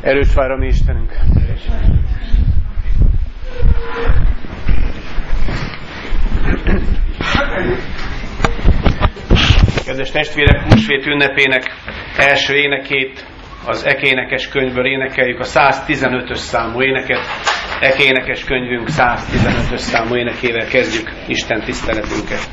Erős vár a mi Istenünk. Kedves testvérek, húsvét ünnepének első énekét az Ekénekes könyvből énekeljük, a 115-ös számú éneket. Ekénekes könyvünk 115-ös számú énekével kezdjük Isten tiszteletünket.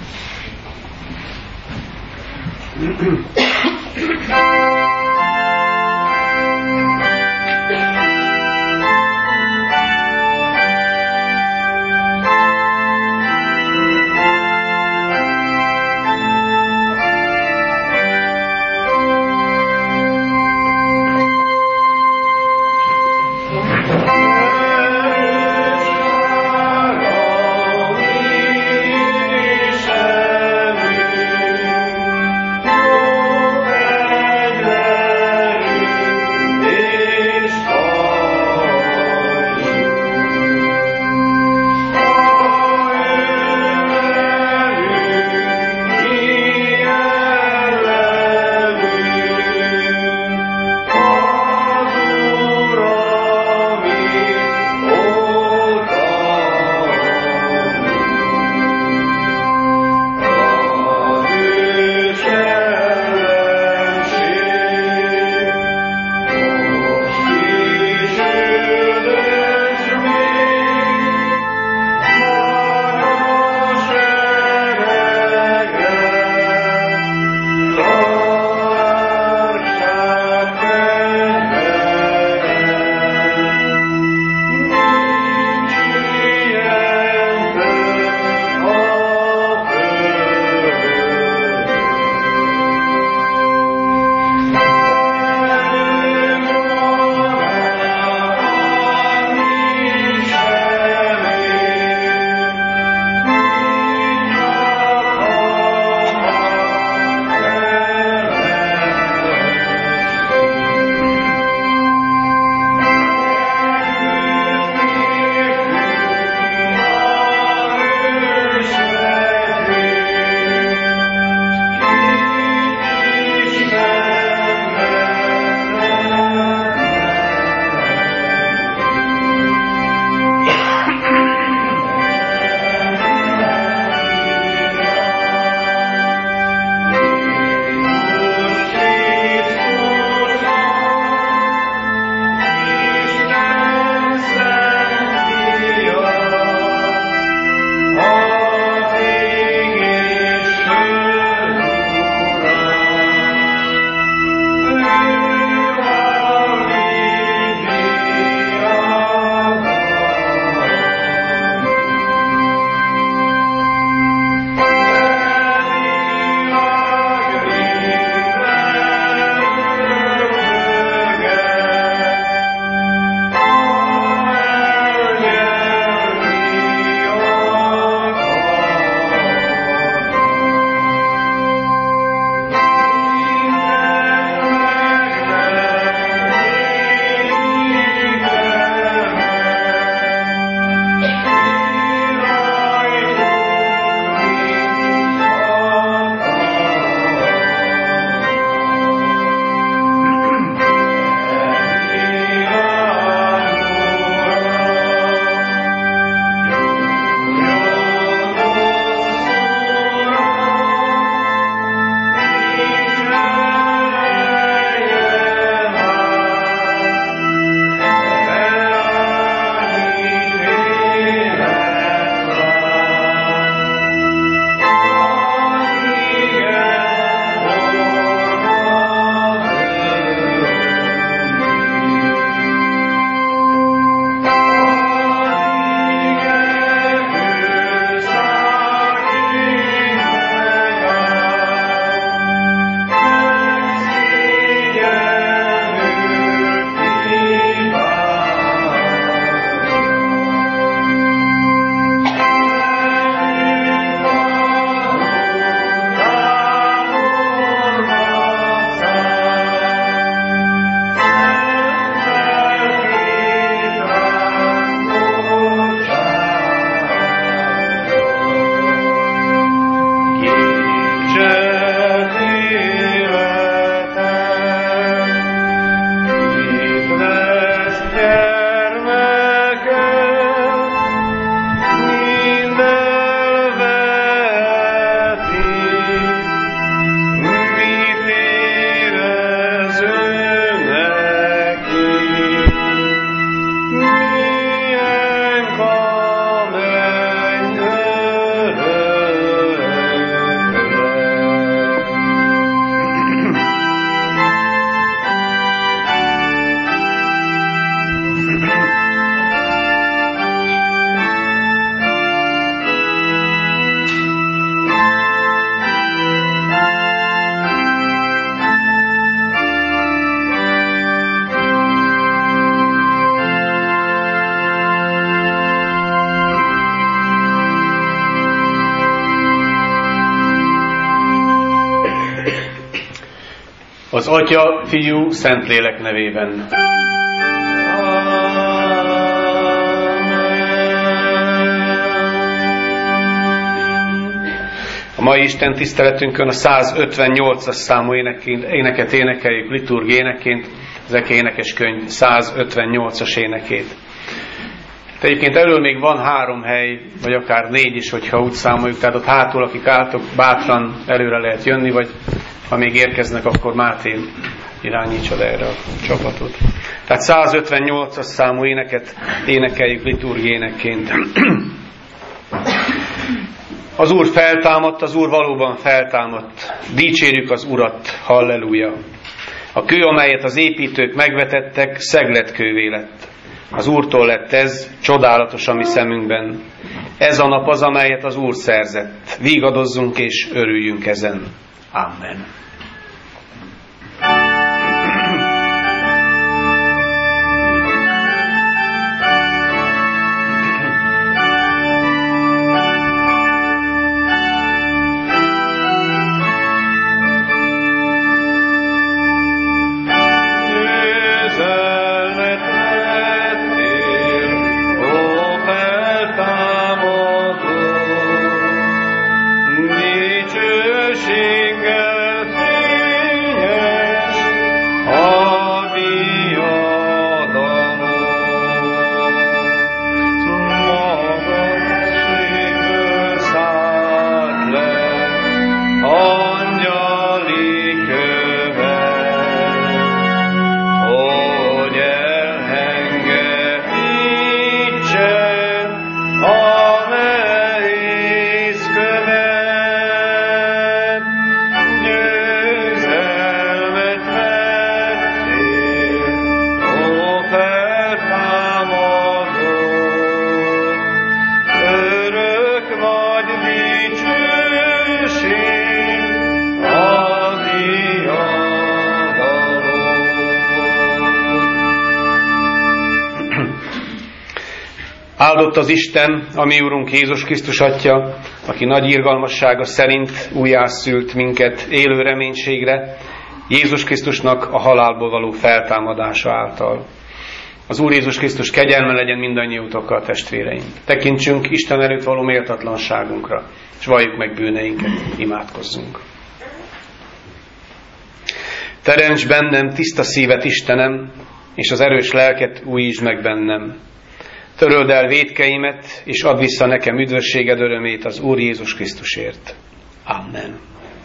Atya, Fiú, Szentlélek nevében. A mai Isten tiszteletünkön a 158-as számú éneket énekeljük liturgi éneként, az Eke énekes könyv 158-as énekét. De egyébként elől még van 3 hely, vagy akár 4 is, hogyha úgy számoljuk, tehát ott hátul, akik álltok, bátran előre lehet jönni, vagy ha még érkeznek, akkor Máté irányítsad erre a csapatot. Tehát 158-as számú éneket énekeljük liturgi énekként. Az Úr feltámadt, az Úr valóban feltámadt. Dicsérjük az Urat, halleluja. A kő, amelyet az építők megvetettek, szegletkővé lett. Az Úrtól lett ez, csodálatos a mi szemünkben. Ez a nap az, amelyet az Úr szerzett. Vígadozzunk és örüljünk ezen. Amen. Áldott az Isten, a mi Úrunk Jézus Krisztus Atya, aki nagy irgalmassága szerint újjászült minket élő reménységre, Jézus Krisztusnak a halálból való feltámadása által. Az Úr Jézus Krisztus kegyelme legyen mindannyiutokkal, testvéreim. Tekintsünk Isten előtt való méltatlanságunkra, és valljuk meg bűneinket, imádkozzunk. Teremts bennem tiszta szívet, Istenem, és az erős lelket újítsd meg bennem. Töröld el vétkeimet, és add vissza nekem üdvösséged örömét az Úr Jézus Krisztusért. Amen.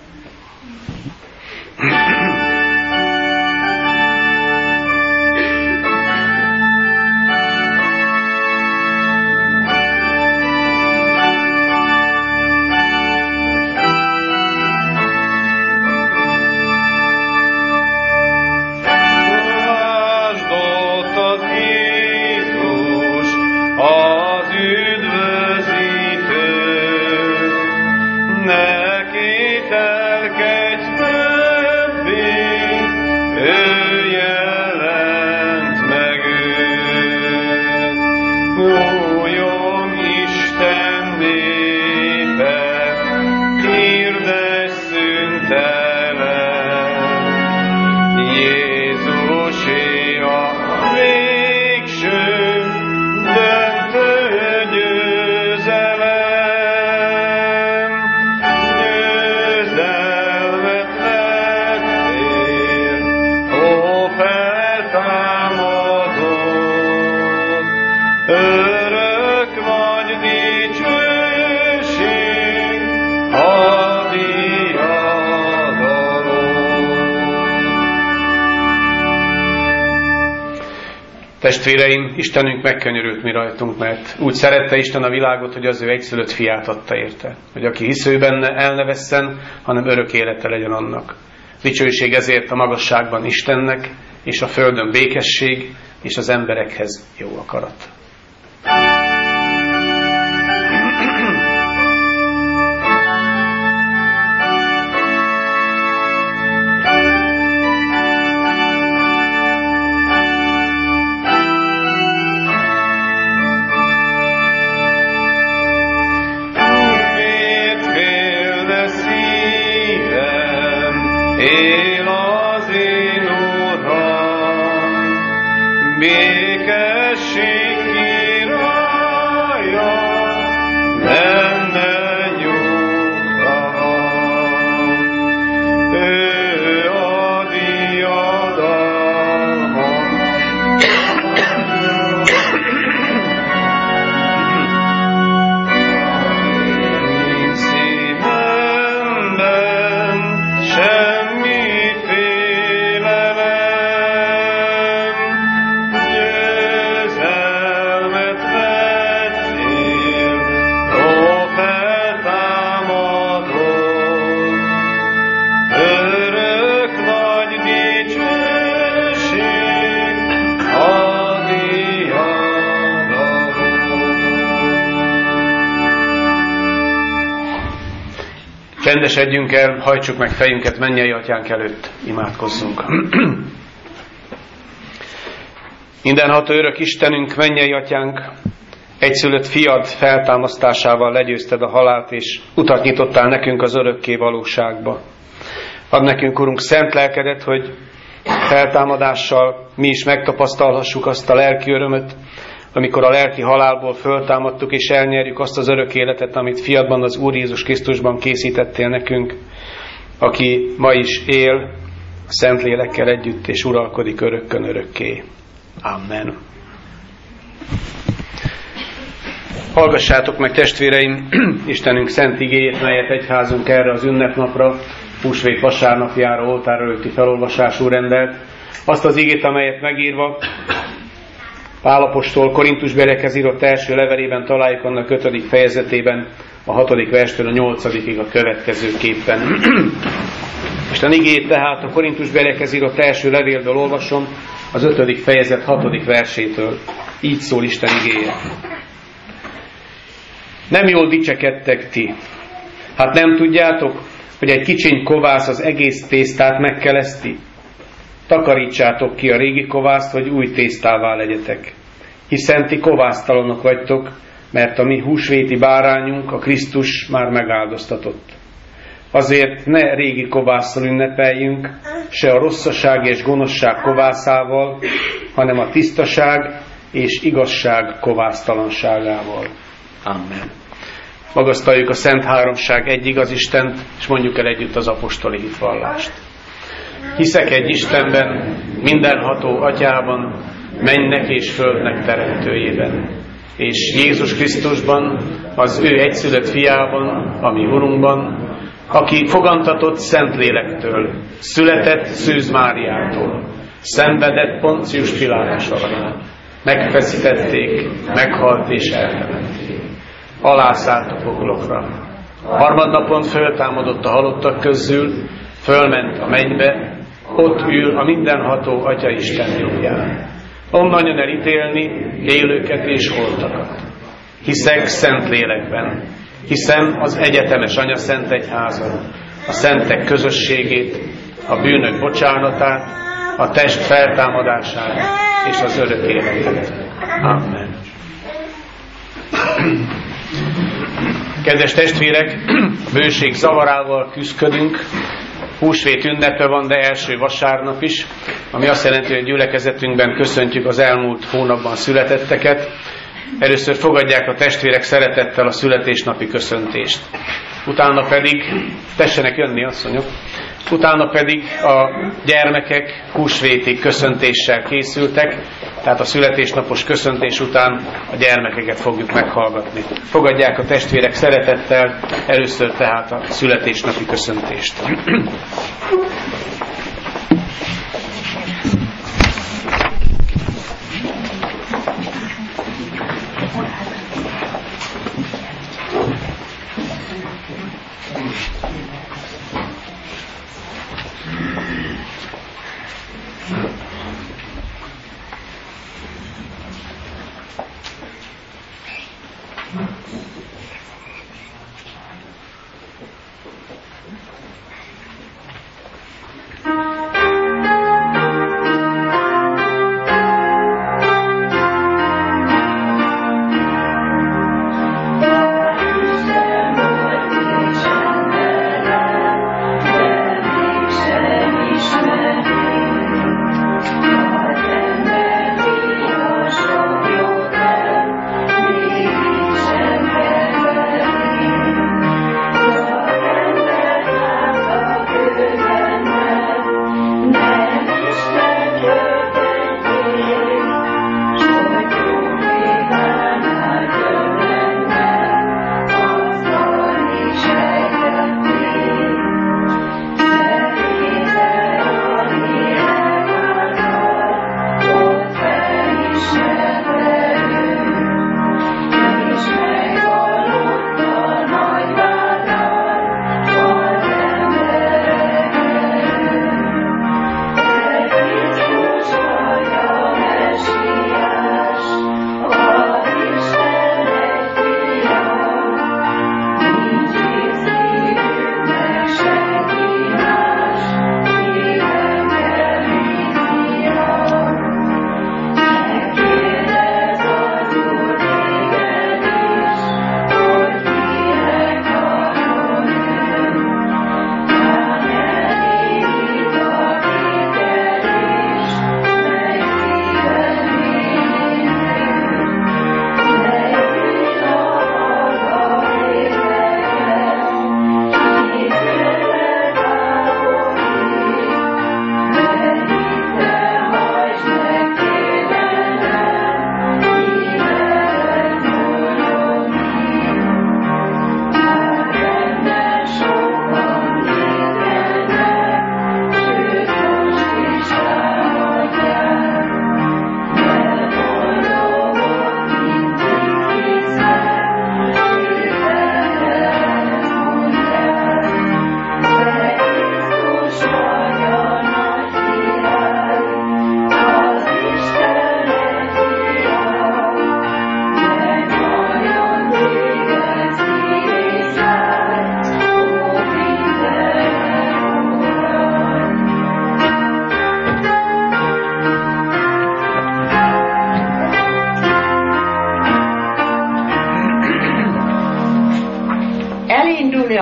Testvéreim, Istenünk megkönyörült mi rajtunk, mert úgy szerette Isten a világot, hogy az ő egyszülött fiát adta érte. Hogy aki hisz ő benne, el ne vesszen, hanem örök élete legyen annak. Dicsőség ezért a magasságban Istennek, és a földön békesség, és az emberekhez jó akarat. Él az én békesség királya, benne nyugta van. Ő a diadalmat, nincs szívemben semmi félelem, győzelmet vettél, ó feltámadott, örök nagy dicsőség a diadalom. Csendesedjünk el, hajtsuk meg fejünket mennyei Atyánk előtt, imádkozzunk. Mindenható örök Istenünk, mennyei Atyánk, egyszülött fiad feltámasztásával legyőzted a halált, és utat nyitottál nekünk az örökké valóságba. Add nekünk, Urunk, szent lelkedet, hogy feltámadással mi is megtapasztalhassuk azt a lelki örömöt, amikor a lelki halálból föltámadtuk, és elnyerjük azt az örök életet, amit fiadban, az Úr Jézus Krisztusban készítettél nekünk, aki ma is él a Szentlélekkel együtt, és uralkodik örökkön örökké. Amen. Hallgassátok meg, testvéreim, Istenünk szent igéjét, melyet egyházunk erre az ünnepnapra, húsvét vasárnapjára oltár előtti felolvasású rendelt. Azt az igét, amelyet megírva Pál apostol Korintusbeliekhez írott első levelében találjuk annak 5. fejezetében, a 6. verstől a 8. a következőképpen. Isten igéjét tehát a Korintusbeliekhez írott első levélből olvasom, az 5. fejezet 6. versétől. Így szól Isten igéje. Nem jól dicsekedtek ti. Hát nem tudjátok, hogy egy kicsiny kovász az egész tésztát megkeleszti? Takarítsátok ki a régi kovászt, hogy új tésztává legyetek. Hiszen ti kovásztalanok vagytok, mert a mi húsvéti bárányunk, a Krisztus már megáldoztatott. Azért ne régi kovásszal ünnepeljünk, se a rosszaság és gonoszság kovászával, hanem a tisztaság és igazság kovásztalanságával. Amen. Magasztaljuk a Szent Háromság egy igaz Istent, és mondjuk el együtt az apostoli hitvallást. Hiszek egy Istenben, mindenható Atyában, mennek és földnek teremtőjében, és Jézus Krisztusban, az ő egyszülött fiában, a mi Urunkban, aki fogantatott Szentlélektől, született Szűz Máriától, szenvedett Poncius Pilátus alatt, megfeszítették, meghalt és eltemették. Alászállt a poklokra. Harmadnapon föltámadott a halottak közül, fölment a mennybe, ott ül a mindenható Atya Isten jobbján. Onnan jön elítélni élőket és holtakat. Hiszek Szentlélekben, hiszem az egyetemes Anya Szent Egyházat, a szentek közösségét, a bűnök bocsánatát, a test feltámadását és az örök életet. Amen. Kedves testvérek, bőség zavarával küzdködünk. Húsvét ünnepe van, de első vasárnap is, ami azt jelenti, hogy gyülekezetünkben köszöntjük az elmúlt hónapban születetteket. Először fogadják a testvérek szeretettel a születésnapi köszöntést. Utána pedig, tessenek jönni, asszonyok, utána pedig a gyermekek húsvéti köszöntéssel készültek, tehát a születésnapos köszöntés után a gyermekeket fogjuk meghallgatni. Fogadják a testvérek szeretettel először tehát a születésnapi köszöntést.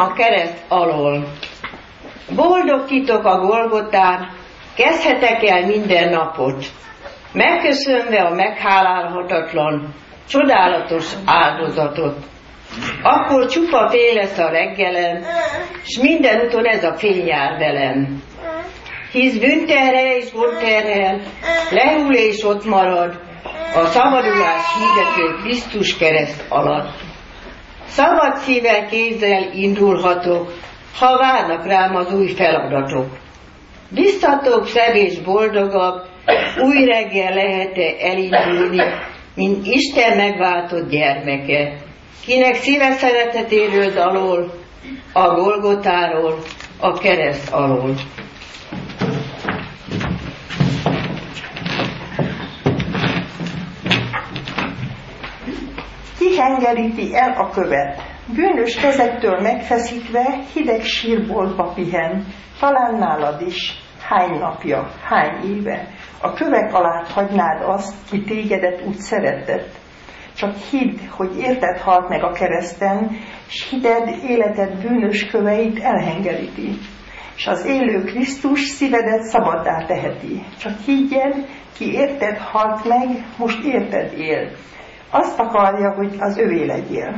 a kereszt alól. Boldogtitok a Golgotán, kezdhetek el minden napot, megköszönve a meghálálhatatlan, csodálatos áldozatot. Akkor csupa fény lesz a reggelen, s mindenúton ez a fény jár velem. Hisz bűnterhel és gondterhel, lehull és ott marad, a szabadulás hirdető Krisztus kereszt alatt. Szabad szívvel, kézzel indulhatok, ha várnak rám az új feladatok. Biztatóbb, szebb és boldogabb, új reggel lehet-e elindulni, mint Isten megváltott gyermeke, kinek szíve szeretetéről dalol, a Golgotáról, a kereszt alól. Kihengeríti el a követ, bűnös kezektől megfeszítve, hideg sírboltba pihen, talán nálad is, hány napja, hány éve, a kövek alá hagynád azt, ki tégedet úgy szeretett. Csak hidd, hogy érted halt meg a kereszten, s hited életed bűnös köveit elhengeríti. És az élő Krisztus szívedet szabaddá teheti. Csak higgyed, ki érted halt meg, most érted él. Azt akarja, hogy az övé legyél.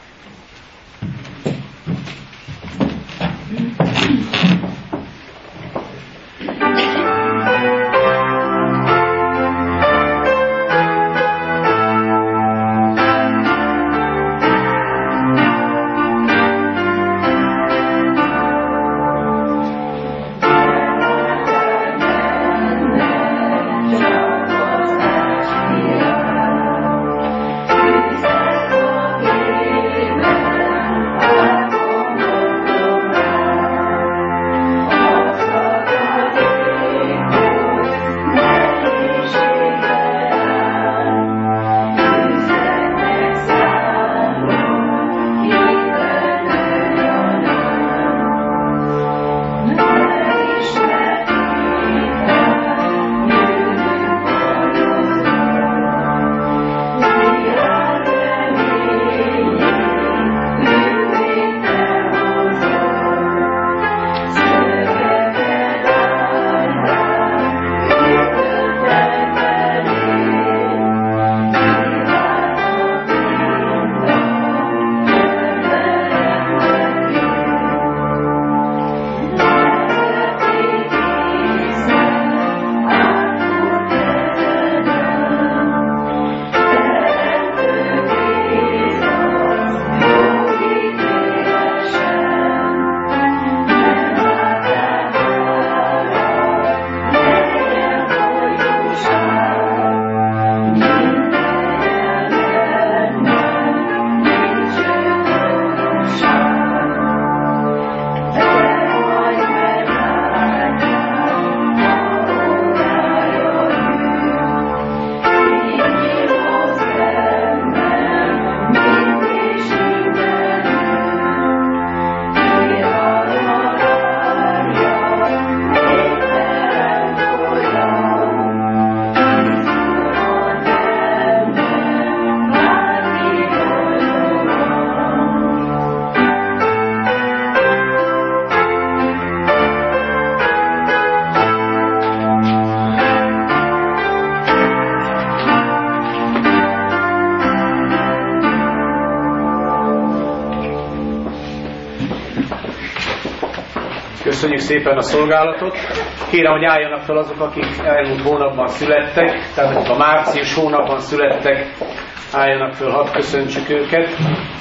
Köszönjük szépen a szolgálatot. Kérem, hogy álljanak fel azok, akik elmúlt hónapban születtek, tehát akik a március hónapban születtek, álljanak fel, hadd köszöntsük őket.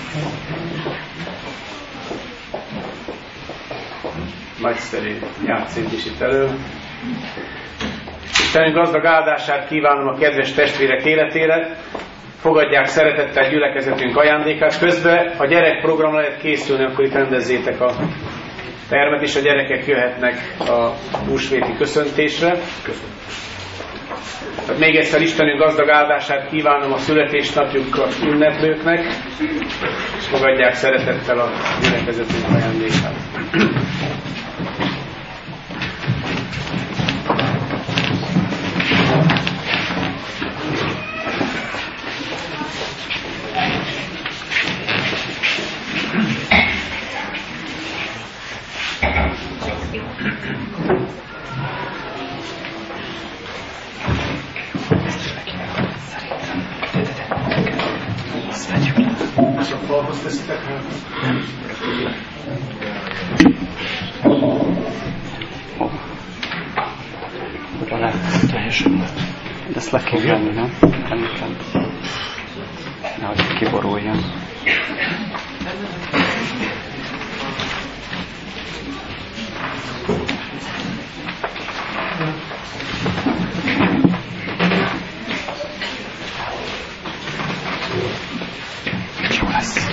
Nagyszerű, játszunk is itt elő. Istenünk gazdag áldását kívánom a kedves testvérek életére. Fogadják szeretettel gyülekezetünk ajándékát. Közben a gyerekprogram lehet készülni, akkor itt rendezzétek a termet, és a gyerekek jöhetnek a húsvéti köszöntésre. Tehát még egyszer Istenünk gazdag áldását kívánom a születésnapjukat ünneplőknek, és fogadják szeretettel a gyülekezetünk ajándékát. falhoz teszitek hát? Oda lehet teljesen. De ezt le kell venni, nem? Említem. Nehogy kiboruljon. Jó lesz.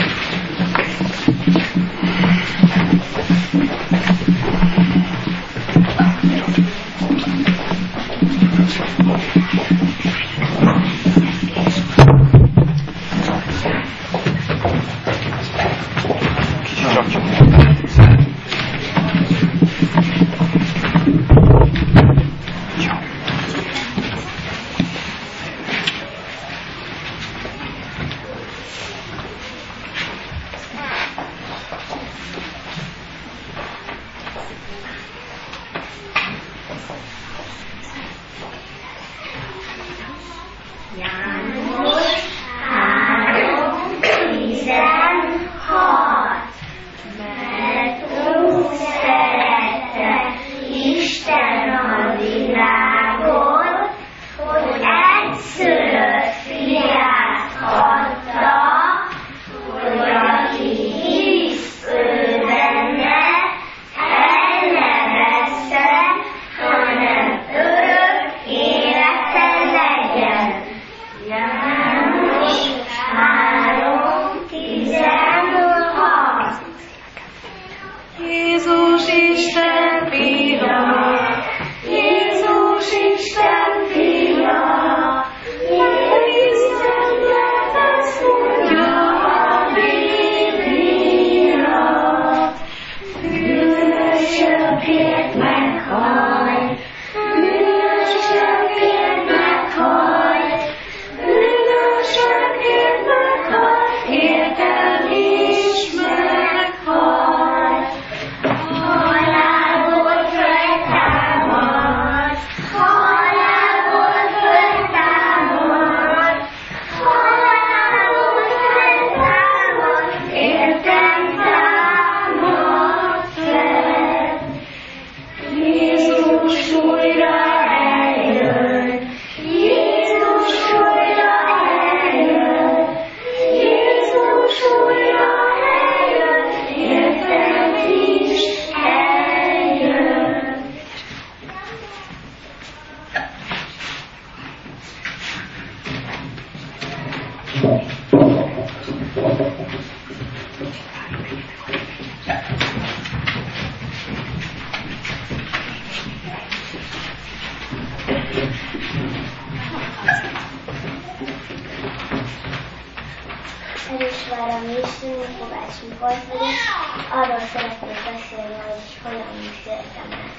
Elismerem Istennek, Kovács Mikolt vagyok. Arról szeretnék beszélni, hogy hogyan széltem meg.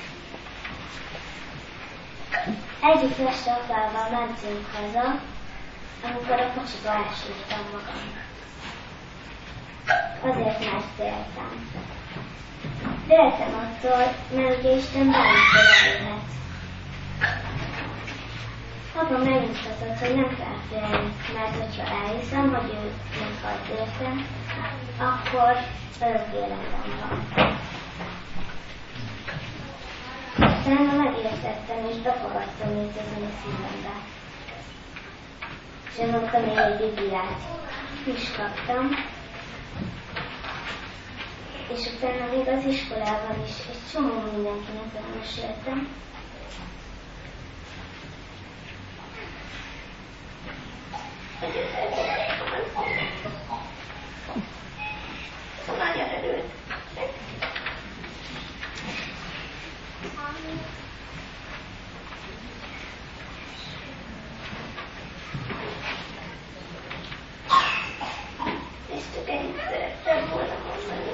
Egyik este apával mentünk haza, amikor a kocsiba elsírtam magam. Azért, mert féltem. Féltem attól, mert ugye Isten bármikor eljöhet. Apa megmutatott, hogy nem kell félni, mert hogyha elhiszem, hogy ő meghalt értem, akkor örök életem van. Utána megértettem és befogadtam őt ezen a szívembe. És azóta még egy Bibliát is kaptam. És utána még az iskolában is egy csomó mindenkinek elmeséltem. Nagyon örült. És csak ennyit szerettem volna mondani.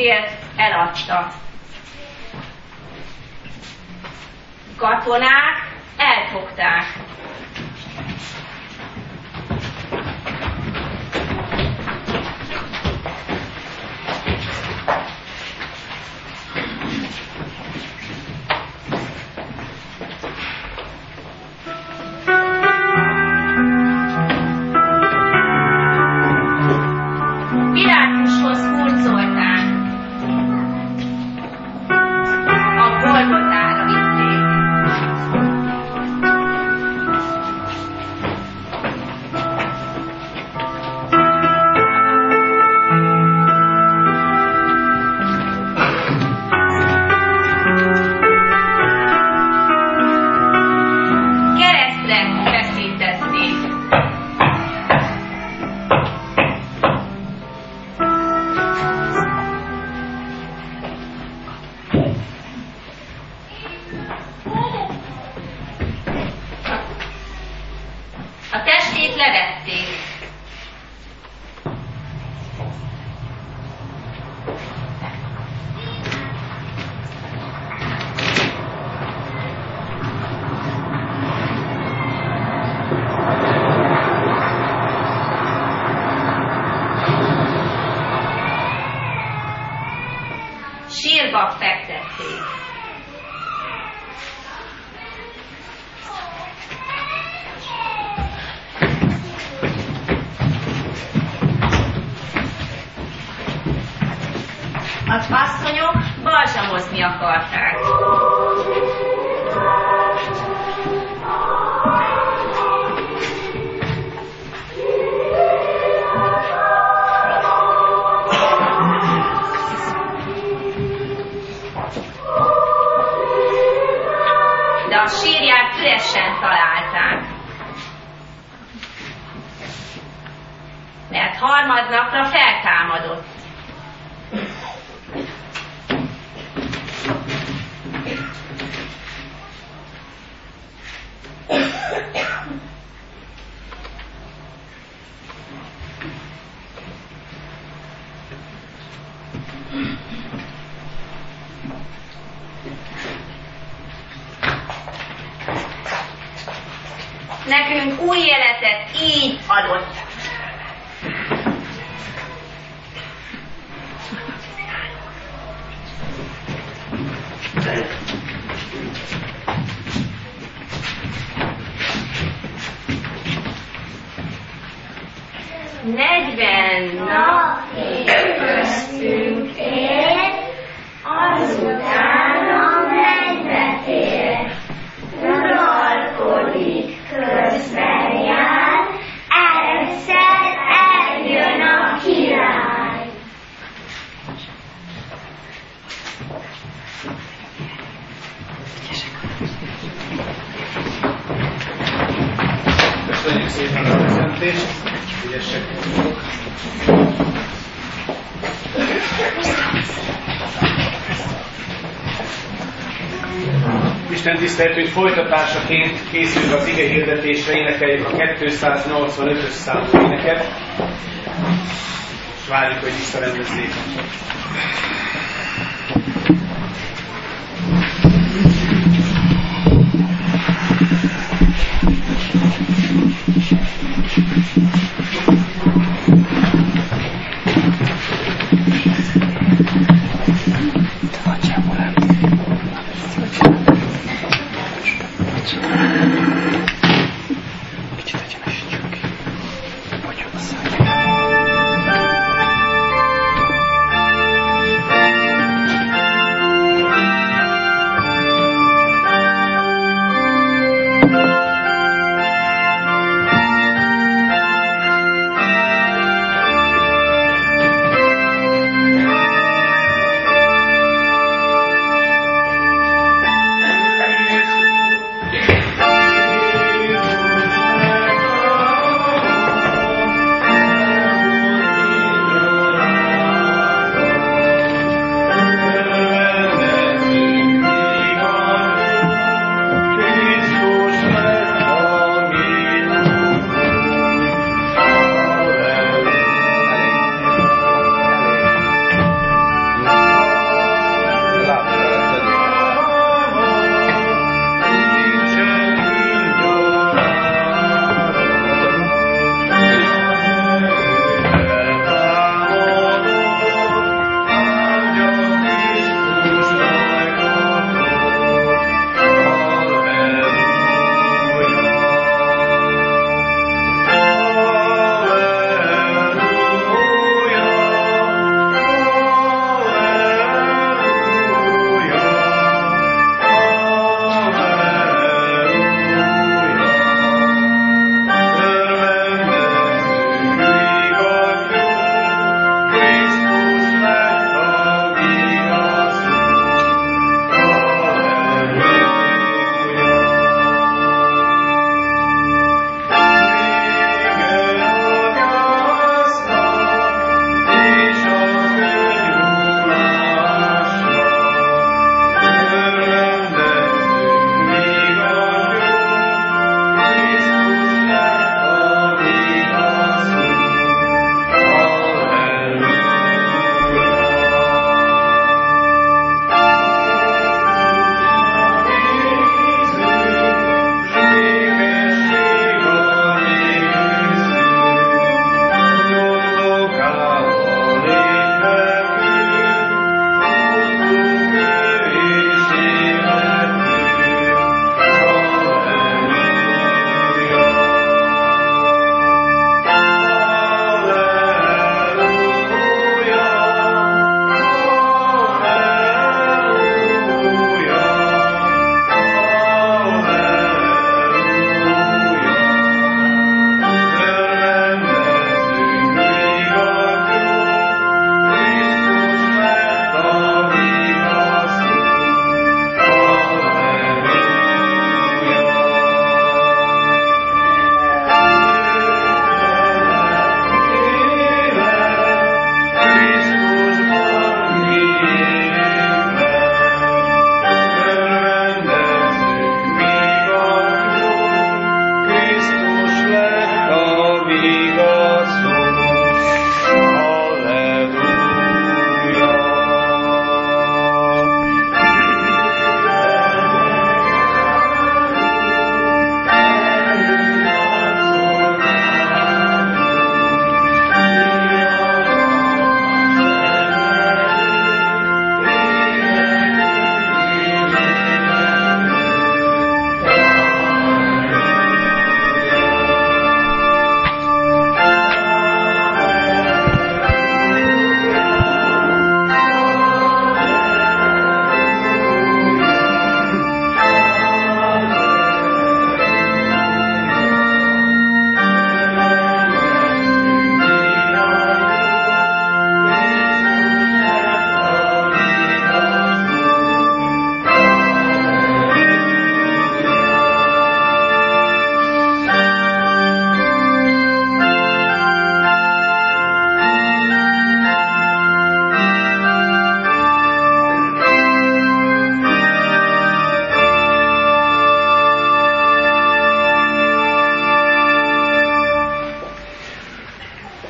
testét eladta. Katonák elfogták. Pilátushoz hurcolták. A Golgotára vitték. Keresztre feszítették. A testét levették. Sírba fektették. Az asszonyok balzsamozni akarták. De a sírját üresen találták. Mert harmadnapra feltámadott. Nekünk új életet így adott. Negyven napig köztünk él, azután a mennybe tér. Uralkodik, közben jár, egyszer eljön a király. Köszönjük szépen a prezentést, ügyesek vagyok. Isten tiszteletünk folytatásaként készülünk az ige hirdetésre, énekeljük a 285-ös számú éneket, és várjuk, hogy visszarendezzék.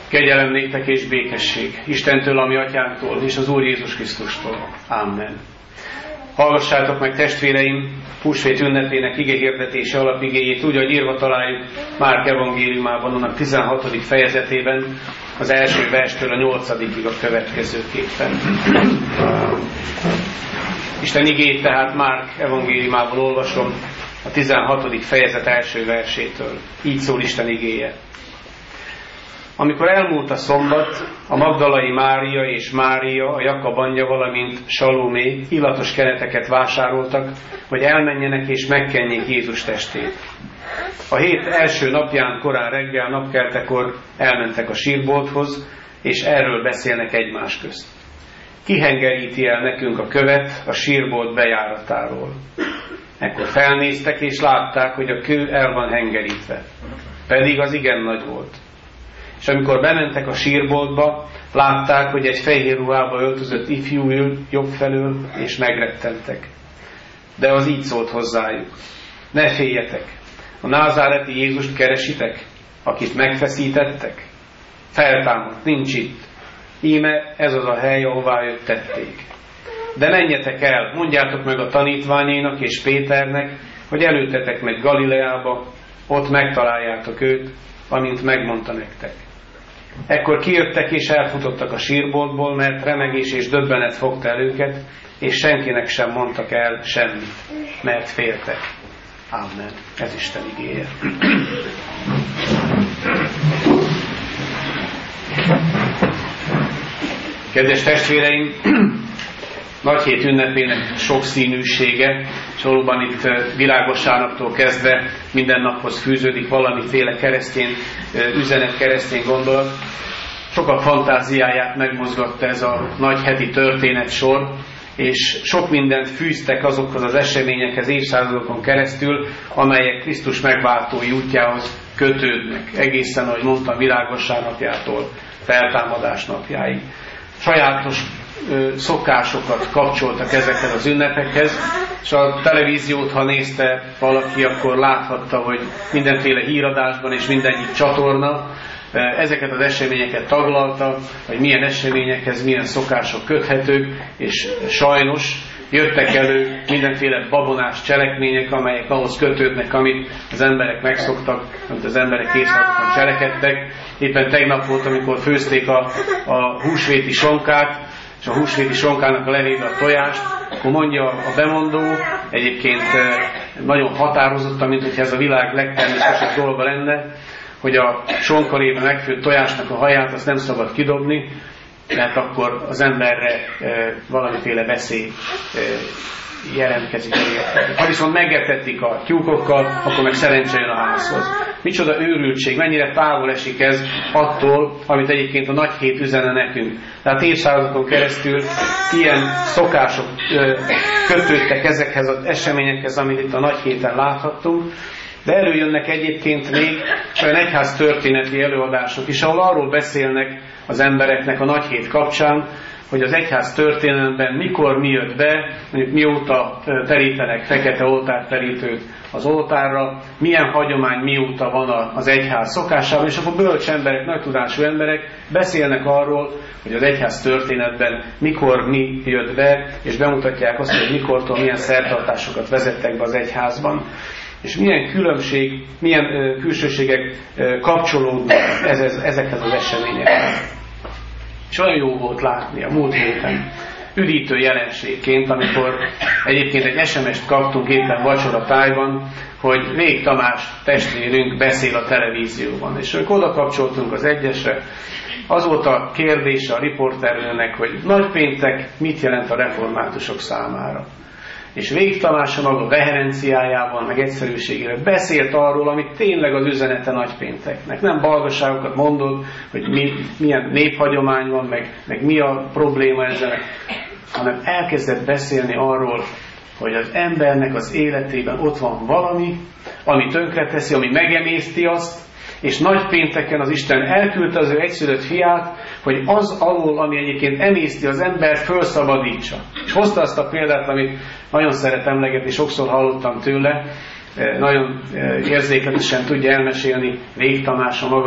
Kegyelem néktek és békesség Istentől, a mi atyánktól, és az Úr Jézus Krisztustól. Amen. Hallgassátok meg, testvéreim, húsvét ünnepének igehirdetése alapigéjét úgy, hogy írva találjuk Márk evangéliumában, annak 16. fejezetében, az első verstől a 8. a következőképpen. Isten igéjét tehát Márk evangéliumában olvasom, a 16. fejezet első versétől. Így szól Isten igéje. Amikor elmúlt a szombat, a magdalai Mária és Mária, a Jakab anyja, valamint Salomé illatos kereteket vásároltak, hogy elmenjenek és megkenjék Jézus testét. A hét első napján korán reggel napkeltekor elmentek a sírbolthoz, és erről beszélnek egymás közt. Ki hengeríti el nekünk a követ a sírbolt bejáratáról? Ekkor felnéztek és látták, hogy a kő el van hengerítve, pedig az igen nagy volt. És amikor bementek a sírboltba, látták, hogy egy fehér ruhába öltözött ifjú ül jobb felől, és megrettentek. De az így szólt hozzájuk: ne féljetek, a názáreti Jézust keresitek, akit megfeszítettek? Feltámadt, nincs itt. Íme ez az a hely, ahová őt tették. De menjetek el, mondjátok meg a tanítványainak és Péternek, hogy előttetek meg Galileába, ott megtaláljátok őt, amint megmondta nektek. Ekkor kijöttek és elfutottak a sírboltból, mert remegés és döbbenet fogta el őket, és senkinek sem mondtak el semmit, mert féltek. Amen. Ez Isten igéje. Kedves testvéreim, Nagyhét ünnepének sokszínűsége, és valóban itt világosságnaptól kezdve minden naphoz fűződik valamiféle keresztény üzenet, keresztény gondolat. Sokak fantáziáját megmozgatta ez a nagyheti történetsor, és sok mindent fűztek azokhoz az eseményekhez évszázadokon keresztül, amelyek Krisztus megváltói útjához kötődnek, egészen, ahogy mondtam, világosságnapjától feltámadás napjáig. Sajátos szokásokat kapcsoltak ezekhez az ünnepekhez, és a televíziót, ha nézte valaki, akkor láthatta, hogy mindenféle híradásban és mindegyik csatorna ezeket az eseményeket taglalta, hogy milyen eseményekhez milyen szokások köthetők, és sajnos jöttek elő mindenféle babonás cselekmények, amelyek ahhoz kötődnek, amit az emberek megszoktak, amit az emberek évszázadokban cselekedtek. Éppen tegnap volt, amikor főzték a húsvéti sonkát, és a húsvéti sonkának a levéve a tojást, akkor mondja a bemondó, egyébként nagyon határozottan, mint hogyha ez a világ legtermészetesebb dolga lenne, hogy a sonkalébe megfőtt tojásnak a haját azt nem szabad kidobni, mert akkor az emberre valamiféle veszély jelentkezik. Ha viszont megetetik a tyúkokkal, akkor meg szerencse jön a házhoz. Micsoda őrültség, mennyire távol esik ez attól, amit egyébként a Nagyhét üzene nekünk. Tehát évszázadokon keresztül ilyen szokások kötődtek ezekhez az eseményekhez, amit itt a Nagyhéten láthattunk, de előjönnek egyébként még olyan egyház történeti előadások is, ahol arról beszélnek az embereknek a Nagyhét kapcsán, hogy az egyház történelemben mikor mi jött be, mondjuk mióta terítenek fekete oltárterítőt az oltárra, milyen hagyomány mióta van az egyház szokásában, és akkor bölcs emberek, nagy tudású emberek beszélnek arról, hogy az egyház történetben mikor mi jött be, és bemutatják azt, hogy mikortól milyen szertartásokat vezettek be az egyházban. És milyen különbség, milyen külsőségek kapcsolódnak ezekhez az eseményekhez. És olyan jó volt látni a múlt héten, üdítő jelenségként, amikor egyébként egy SMS-t kaptunk éppen vacsoratájban, hogy Vég Tamás testvérünk beszél a televízióban. És amikor oda kapcsoltunk az egyesre, az volt a kérdése a riporterőnek, hogy nagypéntek mit jelent a reformátusok számára. És Vég Tamás a maga veherenciájával, meg egyszerűségével beszélt arról, amit tényleg az üzenete nagypénteknek. Nem balgaságokat mondott, hogy milyen néphagyomány van, meg mi a probléma ezzel, hanem elkezdett beszélni arról, hogy az embernek az életében ott van valami, ami tönkreteszi, ami megemészti azt, és nagypénteken az Isten elküldte az ő egyszülött fiát, hogy az alól, ami egyébként emészti az ember, fölszabadítsa. És hozta azt a példát, amit nagyon szeret emlegetni, sokszor hallottam tőle, nagyon érzékletesen tudja elmesélni Vég Tamás a maga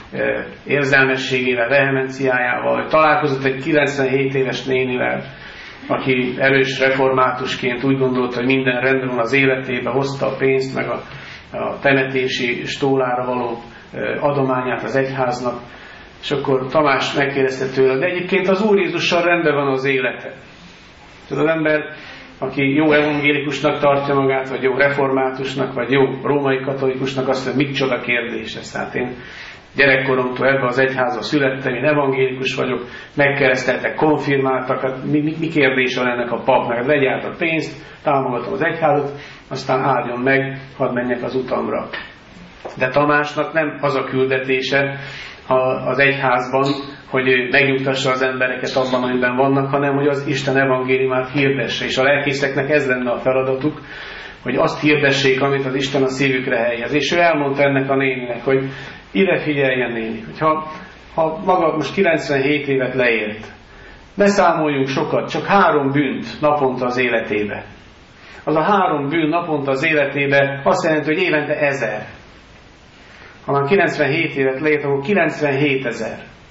érzelmességével, vehemenciájával. Találkozott egy 97 éves nénivel, aki erős reformátusként úgy gondolta, hogy minden rendben van az életébe, hozta a pénzt, meg a temetési stólára való adományát az egyháznak, és akkor Tamás megkérdezte tőle, de egyébként az Úr Jézussal rendben van az élete. Tehát az ember, aki jó evangélikusnak tartja magát, vagy jó reformátusnak, vagy jó római katolikusnak, azt mondja, mit csoda kérdés ez. Hát én gyerekkoromtól ebbe az egyházba születtem, én evangélikus vagyok, megkereszteltek, konfirmáltak, hát mi kérdés van ennek a papnak? Vegye át a pénzt, támogatom az egyházat, aztán áldjon meg, hadd menjek az utamra. De Tamásnak nem az a küldetése az egyházban, hogy megnyugtassa az embereket abban, amiben vannak, hanem hogy az Isten evangéliumát hirdesse. És a lelkészeknek ez lenne a feladatuk, hogy azt hirdessék, amit az Isten a szívükre helyez. És ő elmondta ennek a néninek, hogy ide figyeljen néni, hogy ha maga most 97 évet leért, ne számoljunk sokat, csak 3 bűnt naponta az életébe. Az a 3 bűn naponta az életébe azt jelenti, hogy évente 1000. Ha már 97 évet leért, akkor 97 000.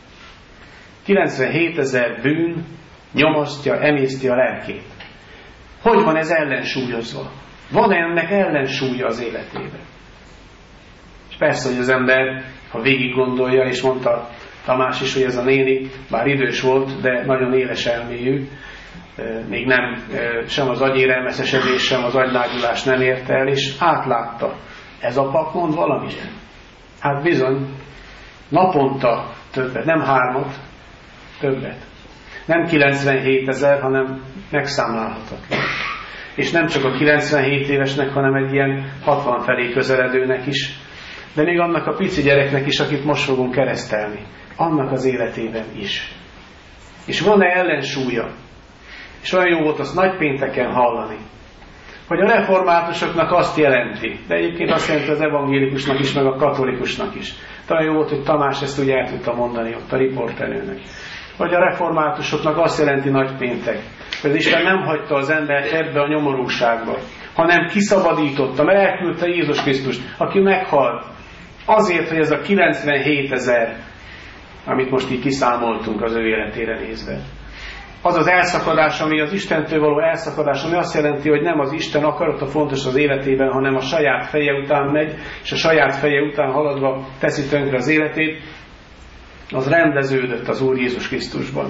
97 000 bűn nyomasztja, emészti a lelkét. Hogy van ez ellensúlyozva? Van ennek ellensúlya az életében? És persze, hogy az ember, ha végig gondolja, és mondta Tamás is, hogy ez a néni, bár idős volt, de nagyon éles elmélyű, még nem sem az agyérelmeszesedés, sem az agylágyulás nem érte el, és átlátta. Ez a pap mond valamit? Hát bizony, naponta többet, nem 3, többet. Nem 97 000, hanem megszámlálhatatlan. És nem csak a 97 évesnek, hanem egy ilyen 60 felé közeledőnek is, de még annak a pici gyereknek is, akit most fogunk keresztelni. Annak az életében is. És van-e ellensúlya? És olyan jó volt azt nagypénteken hallani, hogy a reformátusoknak azt jelenti, de egyébként azt jelenti az evangélikusnak is, meg a katolikusnak is. Talán jó volt, hogy Tamás ezt ugye el tudta mondani ott a riporterőnek. Hogy a reformátusoknak azt jelenti nagypéntek, hogy az Isten nem hagyta az embert ebbe a nyomorúságba, hanem kiszabadította, mert elküldte Jézus Krisztust, aki meghalt azért, hogy ez a 97 000, amit most így kiszámoltunk az ő életére nézve. Az az elszakadás, ami az Istentől való elszakadás, ami azt jelenti, hogy nem az Isten akarata fontos az életében, hanem a saját feje után megy, és a saját feje után haladva teszi tönkre az életét, az rendeződött az Úr Jézus Krisztusban.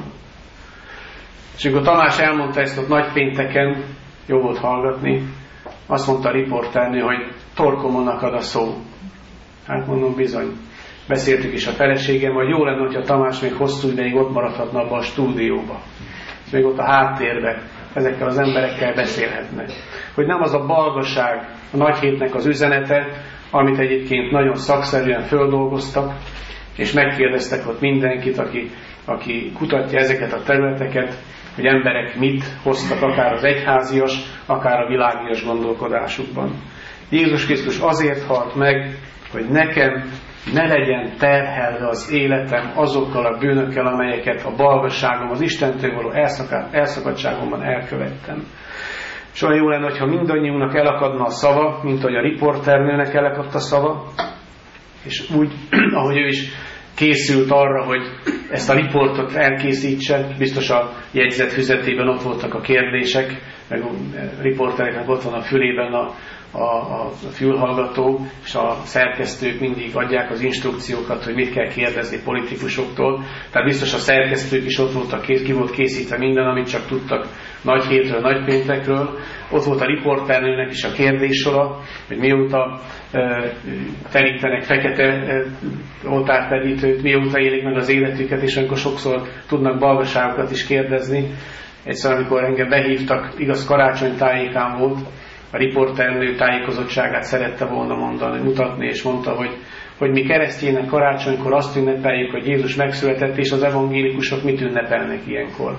És amikor Tamás elmondta ezt ott nagypénteken, jó volt hallgatni, azt mondta a riporternő, hogy torkomon akad a szó. Hát mondom, bizony. Beszéltük is a feleségem, hogy jó lenne, hogyha Tamás még hosszú ideig ott maradhatna abban a stúdióba. És még ott a háttérben ezekkel az emberekkel beszélhetne. Hogy nem az a balgaság a nagy hétnek az üzenete, amit egyébként nagyon szakszerűen földolgoztak, és megkérdeztek ott mindenkit, aki kutatja ezeket a területeket, hogy emberek mit hoztak akár az egyházias, akár a világias gondolkodásukban. Jézus Krisztus azért halt meg, hogy nekem ne legyen terhelve az életem azokkal a bűnökkel, amelyeket a balgasságom, az Istentől való elszakadtságomban elkövettem. És olyan jó lenne, hogyha mindannyiunknak elakadna a szava, mint ahogy a riporternőnek elakadt a szava, és úgy, ahogy ő is készült arra, hogy ezt a riportot elkészítse, biztos a jegyzetfüzetében ott voltak a kérdések, meg a riportereknek ott van a fülében a fülhallgató, és a szerkesztők mindig adják az instrukciókat, hogy mit kell kérdezni politikusoktól. Tehát biztos a szerkesztők is ott voltak, ki volt készítve minden, amit csak tudtak nagy hétről, nagy péntekről. Ott volt a riporternőnek is a kérdéssora, hogy mióta terítenek fekete oltárterítőt, mióta élik meg az életüket, és amikor sokszor tudnak balgaságokat is kérdezni. Egyszer, amikor engem behívtak, igaz karácsony tájékán volt, a riporternő tájékozottságát szerette volna mondani, mutatni, és mondta, hogy mi keresztjének karácsonykor azt ünnepeljük, hogy Jézus megszületett, és az evangélikusok mit ünnepelnek ilyenkor.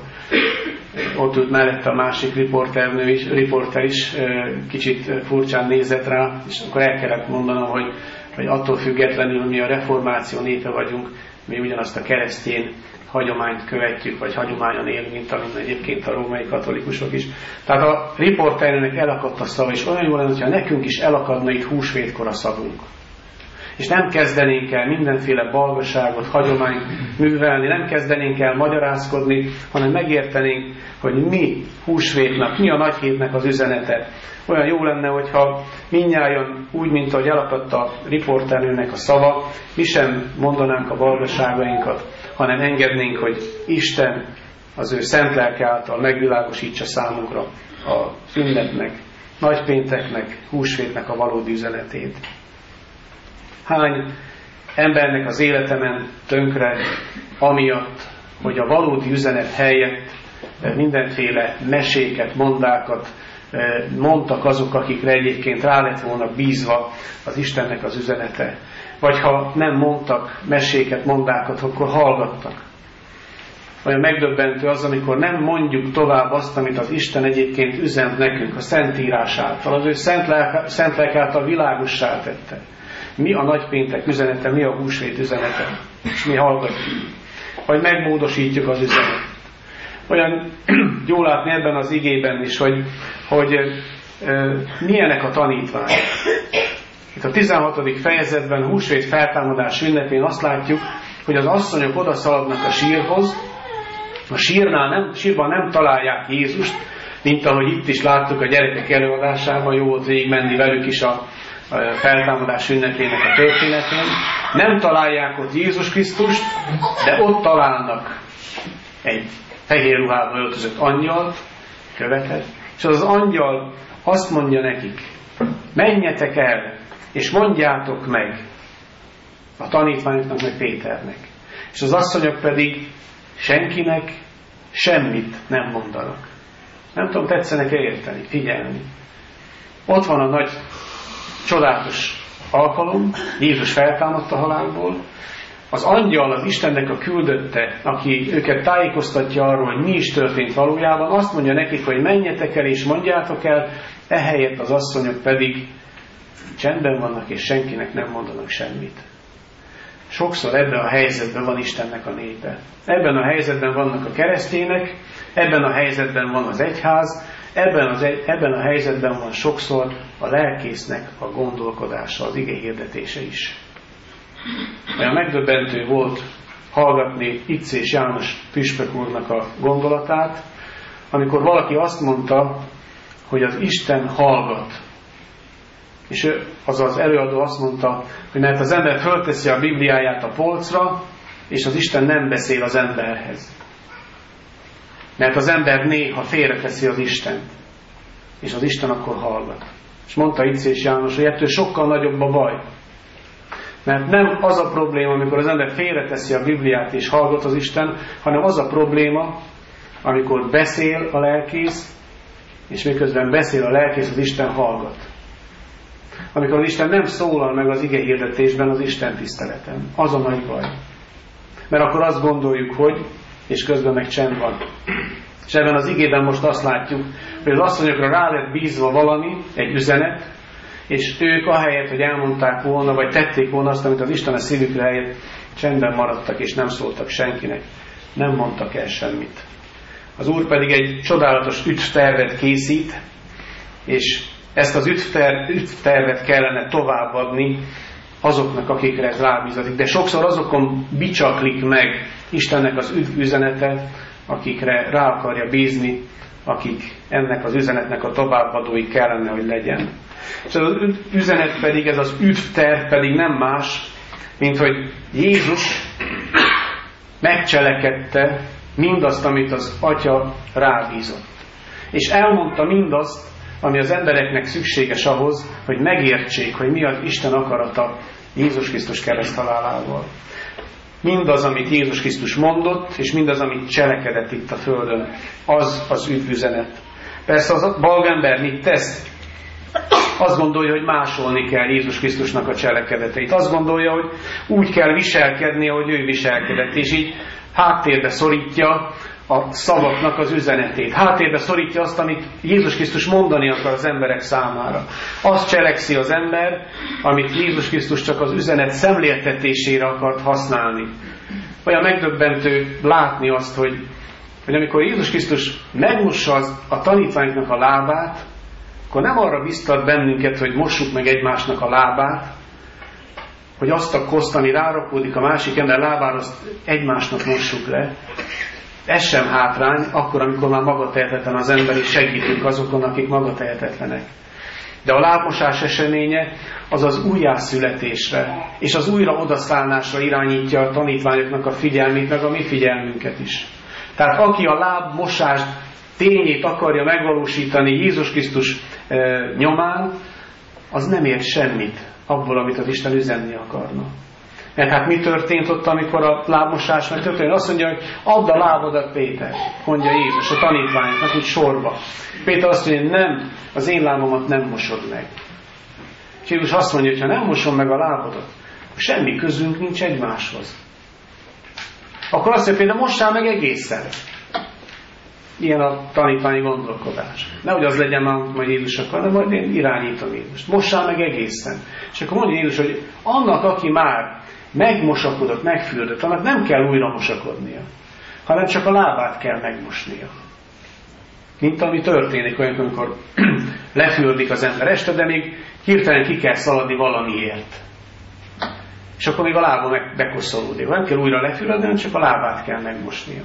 Ott ült mellette a másik riporter is kicsit furcsán nézett rá, és akkor el kellett mondanom, hogy attól függetlenül, mi a reformáció népe vagyunk, mi ugyanazt a keresztény hagyományt követjük, vagy hagyományon élünk, mint amin egyébként a római katolikusok is. Tehát a riporternek elakadt a szava, és olyan jó lenne, hogyha nekünk is elakadna itt húsvétkor a szavunk. és nem kezdenénk el mindenféle balgaságot, hagyományt művelni, nem kezdenénk el magyarázkodni, hanem megértenénk, hogy mi húsvétnak, mi a nagy hétnek az üzenete. Olyan jó lenne, hogyha mindnyájan úgy, mint ahogy elakadt a riporternőnek a szava, mi sem mondanánk a balgaságainkat, hanem engednénk, hogy Isten az ő szent lelke által megvilágosítsa számunkra a ünnepnek, nagypénteknek, húsvétnek a valódi üzenetét. Hány embernek az élete ment tönkre amiatt, hogy a valódi üzenet helyett mindenféle meséket, mondákat mondtak azok, akikre egyébként rá lett volna bízva az Istennek az üzenete. Vagy ha nem mondtak meséket, mondákat, akkor hallgattak. Olyan megdöbbentő az, amikor nem mondjuk tovább azt, amit az Isten egyébként üzent nekünk a Szentírás által, az ő szent lelke által világossá tette. Mi a nagypéntek üzenete, mi a húsvét üzenete, és mi hallgatjuk. Vagy megmódosítjuk az üzenetet. Olyan jó látni ebben az igében is, hogy milyenek a tanítványok. Itt a 16. fejezetben, húsvét feltámadás ünnepén azt látjuk, hogy az asszonyok odaszaladnak a sírhoz, a sírban nem találják Jézust, mint ahogy itt is láttuk a gyerekek előadásában, jó volt végigmenni velük is a feltámadás ünnepének a történetén. Nem találják ott Jézus Krisztust, de ott találnak egy fehér ruhába öltözött angyalt, követet, és az angyal azt mondja nekik, menjetek el, és mondjátok meg a tanítványoknak, meg Péternek. És az asszonyok pedig senkinek semmit nem mondanak. Nem tudom, tetszenek-e érteni, figyelni. Ott van a nagy, csodálatos alkalom, Jézus feltámadt a halálból, az angyal, az Istennek a küldötte, aki őket tájékoztatja arról, hogy mi is történt valójában, azt mondja nekik, hogy menjetek el és mondjátok el, ehelyett az asszonyok pedig csendben vannak, és senkinek nem mondanak semmit. Sokszor ebben a helyzetben van Istennek a népe. Ebben a helyzetben vannak a keresztények, ebben a helyzetben van az egyház, ebben a helyzetben van sokszor a lelkésznek a gondolkodása, az ige hirdetése is. Olyan megdöbbentő volt hallgatni Icés János püspök úrnak a gondolatát, amikor valaki azt mondta, hogy az Isten hallgat. És az előadó azt mondta, hogy mert az ember fölteszi a Bibliáját a polcra, és az Isten nem beszél az emberhez. Mert az ember néha félreteszi az Istent, és az Isten akkor hallgat. És mondta Icés János, hogy ettől sokkal nagyobb a baj. Mert nem az a probléma, amikor az ember félreteszi a Bibliát és hallgat az Isten, hanem az a probléma, amikor beszél a lelkész, és miközben beszél a lelkész, az Isten hallgat. Amikor az Isten nem szólal meg az ige hirdetésben, az Isten tiszteleten. Az a nagy baj. Mert akkor azt gondoljuk, hogy, és közben meg csend van. És ebben az igében most azt látjuk, hogy az asszonyokra rá lett bízva valami, egy üzenet, és ők ahelyett, hogy elmondták volna, vagy tették volna azt, amit az Isten a szívükre helyett, csendben maradtak, és nem szóltak senkinek. Nem mondtak el semmit. Az Úr pedig egy csodálatos üdvtervet készít, és ezt az üdvtervet kellene továbbadni azoknak, akikre ez rábízatik. De sokszor azokon bicsaklik meg Istennek az üzenete, akikre rá akarja bízni, akik ennek az üzenetnek a továbbadói kellene, hogy legyen. És az üzenet pedig, ez az üdvterv pedig nem más, mint hogy Jézus megcselekedte mindazt, amit az Atya rábízott. És elmondta mindazt, ami az embereknek szükséges ahhoz, hogy megértsék, hogy mi az Isten akarata Jézus Krisztus kereszthalálával. Mindaz, amit Jézus Krisztus mondott, és mindaz, amit cselekedett itt a Földön, az az üdvüzenet. Persze az balgember mit tesz? Azt gondolja, hogy másolni kell Jézus Krisztusnak a cselekedeteit. Azt gondolja, hogy úgy kell viselkedni, ahogy ő viselkedett, és így háttérbe szorítja a szavaknak az üzenetét. Háttérbe szorítja azt, amit Jézus Krisztus mondani akar az emberek számára. Azt cselekszi az ember, amit Jézus Krisztus csak az üzenet szemléltetésére akart használni. Olyan megdöbbentő látni azt, hogy amikor Jézus Krisztus megmossa a tanítványoknak a lábát, akkor nem arra biztat bennünket, hogy mossuk meg egymásnak a lábát, hogy azt a koszt, ami rárakódik a másik ember lábára, azt egymásnak mossuk le. Ez sem hátrány, akkor, amikor már magatehetetlen az ember, és segítünk azokon, akik magatehetetlenek. De a lábmosás eseménye az az újjászületésre, és az újra odaszállásra irányítja a tanítványoknak a figyelmét, meg a mi figyelmünket is. Tehát aki a lábmosás tényét akarja megvalósítani Jézus Krisztus nyomán, az nem ért semmit abból, amit az Isten üzenni akarna. Mert hát mi történt ott, amikor a lábmosás megtörtént? Azt mondja, hogy add a lábadat, Péter, mondja Jézus a tanítványoknak, úgy sorba. Péter azt mondja, hogy nem, az én lábamat nem mosod meg. És Jézus azt mondja, hogy ha nem mosom meg a lábadat, semmi közünk nincs egymáshoz. Akkor azt mondja, például mossál meg egészen. Ilyen a tanítványi gondolkodás. Nehogy az legyen, majd Jézus akar, de majd én irányítom Jézust. Mossál meg egészen. És akkor mondja Jézus, hogy annak, aki már megmosakodott, megfürdött, annak nem kell újra mosakodnia, hanem csak a lábát kell megmosnia. Mint ami történik olyan, amikor lefürdik az ember este, de még hirtelen ki kell szaladni valamiért. És akkor még a lába bekoszolódik. Nem kell újra lefürdni, hanem csak a lábát kell megmosnia.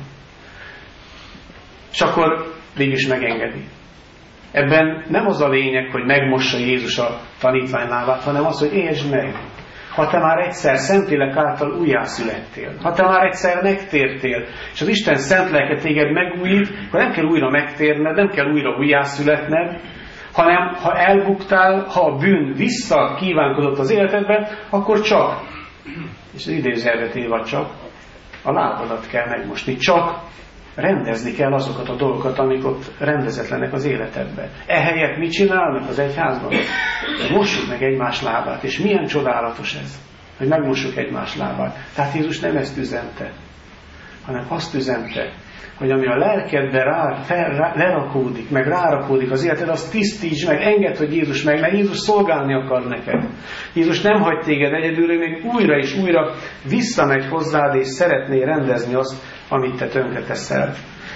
És akkor mégis megengedi. Ebben nem az a lényeg, hogy megmossa Jézus a tanítvány lábát, hanem az, hogy értsd meg. Ha te már egyszer Szentlélek által újjászülettél, ha te már egyszer megtértél, és az Isten szent lelke téged megújít, akkor nem kell újra megtérned, nem kell újra újjászületned, hanem ha elbuktál, ha a bűn vissza kívánkozott az életedbe, akkor csak, és az idézőjelbe téve csak, a lábadat kell megmosni. Csak rendezni kell azokat a dolgokat, amik ott rendezetlenek az életedben. Ehelyett mit csinálnak az egyházban? Mossuk meg egymás lábát. És milyen csodálatos ez, hogy megmossuk egymás lábát. Tehát Jézus nem ezt üzente, hanem azt üzente, hogy ami a lelkedbe lerakódik, meg rárakódik az életed, azt tisztíts meg, engedd, hogy Jézus meg, mert Jézus szolgálni akar neked. Jézus nem hagy téged egyedül, még újra és újra visszamegy hozzád, és szeretné rendezni azt, amit te tönkre teszel.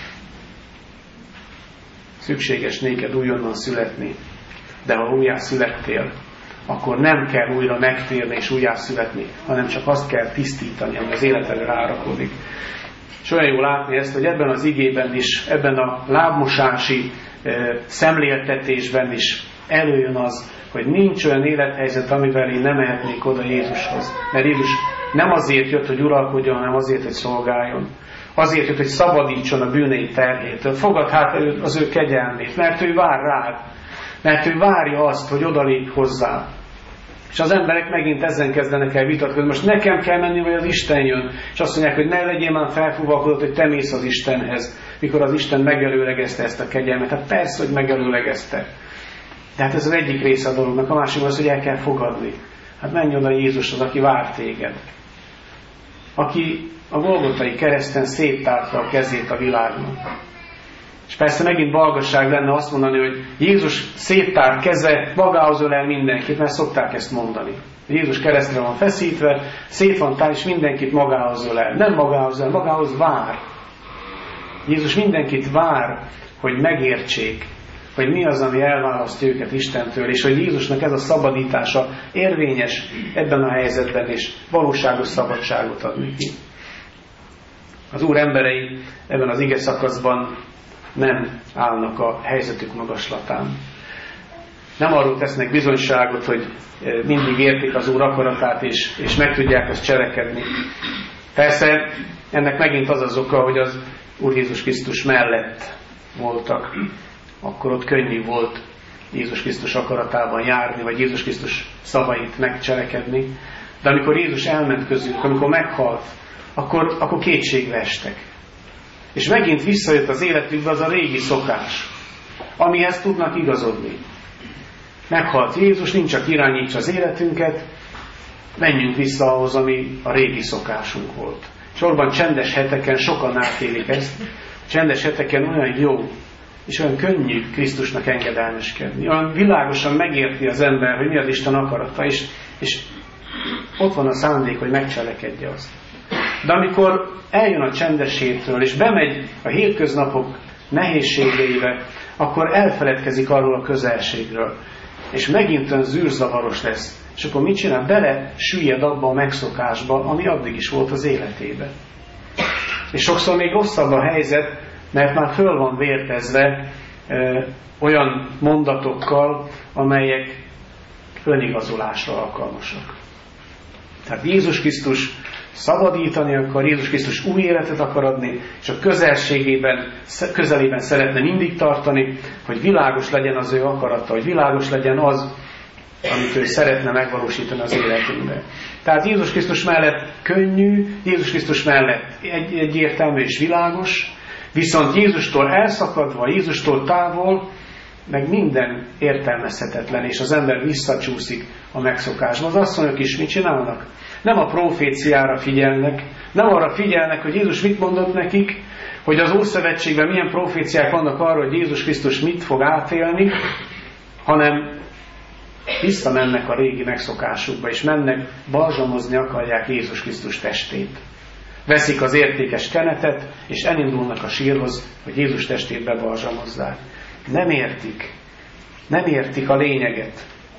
Szükséges néked újonnan születni, de ha újjászülettél, akkor nem kell újra megtérni és újjászületni, hanem csak azt kell tisztítani, ami az életedre rárakódik. És olyan jó látni ezt, hogy ebben az igében is, ebben a lábmosási szemléltetésben is előjön az, hogy nincs olyan élethelyzet, amivel én nem mehetnék oda Jézushoz. Mert Jézus nem azért jött, hogy uralkodjon, hanem azért, hogy szolgáljon. Azért jött, hogy szabadítson a bűnei terhétől. Fogad hát az ő kegyelmét, mert ő vár rád. Mert ő várja azt, hogy odalép hozzá. És az emberek megint ezen kezdenek el vitatkozni. Most nekem kell menni, vagy az Isten jön. És azt mondják, hogy ne legyél már felfúvalkodott, hogy te mész az Istenhez, mikor az Isten megelőlegezte ezt a kegyelmet. Hát persze, hogy megelőlegezte. De hát ez az egyik része a dolognak. A másik az, hogy el kell fogadni. Hát menj oda Jézushoz, aki vár téged. Aki a Golgotai kereszten széttárta a kezét a világnak. És persze megint balgasság lenne azt mondani, hogy Jézus széttárt keze, magához ölel mindenkit, mert szokták ezt mondani. Jézus keresztre van feszítve, szét van tár, és mindenkit magához ölel. Nem magához ölel, magához vár. Jézus mindenkit vár, hogy megértsék, hogy mi az, ami elválasztja őket Istentől, és hogy Jézusnak ez a szabadítása érvényes ebben a helyzetben, és valóságos szabadságot ad neki. Az Úr emberei ebben az ige szakaszban nem állnak a helyzetük magaslatán. Nem arról tesznek bizonyságot, hogy mindig értik az Úr akaratát, és meg tudják azt cselekedni. Persze ennek megint az oka, hogy az Úr Jézus Krisztus mellett voltak. Akkor ott könnyű volt Jézus Krisztus akaratában járni, vagy Jézus Krisztus szavait megcselekedni. De amikor Jézus elment közülük, amikor meghalt, akkor kétségbe estek. És megint visszajött az életükbe az a régi szokás, amihez tudnak igazodni. Meghalt Jézus, nincs csak irányítsa az életünket, menjünk vissza ahhoz, ami a régi szokásunk volt. Sorban csendes heteken sokan átélik ezt. Csendes heteken olyan jó, és olyan könnyű Krisztusnak engedelmeskedni. Olyan világosan megérti az ember, hogy mi az Isten akarata, és ott van a szándék, hogy megcselekedje azt. De amikor eljön a csendes hétről, és bemegy a hétköznapok nehézségeibe, akkor elfeledkezik arról a közelségről. És megint olyan zűrzavaros lesz, És akkor mit csinál? Bele süllyed abba a megszokásba, ami addig is volt az életében. És sokszor még rosszabb a helyzet, mert már föl van vértezve olyan mondatokkal, amelyek önigazolásra alkalmasak. Tehát Jézus Krisztus szabadítani akar, Jézus Krisztus új életet akar adni, és a közelében szeretne mindig tartani, hogy világos legyen az ő akarata, hogy világos legyen az, amit ő szeretne megvalósítani az életünkben. Tehát Jézus Krisztus mellett könnyű, Jézus Krisztus mellett egyértelmű és világos, viszont Jézustól elszakadva, Jézustól távol, meg minden értelmezhetetlen, és az ember visszacsúszik a megszokásba. Az asszonyok is mit csinálnak? Nem a proféciára figyelnek, nem arra figyelnek, hogy Jézus mit mondott nekik, hogy az Ószövetségben milyen proféciák vannak arra, hogy Jézus Krisztus mit fog átélni, hanem visszamennek a régi megszokásukba, és mennek, balzsamozni akarják Jézus Krisztus testét. Veszik az értékes kenetet, és elindulnak a sírhoz, hogy Jézus testét bebalzsamozzák. Nem értik a lényeget.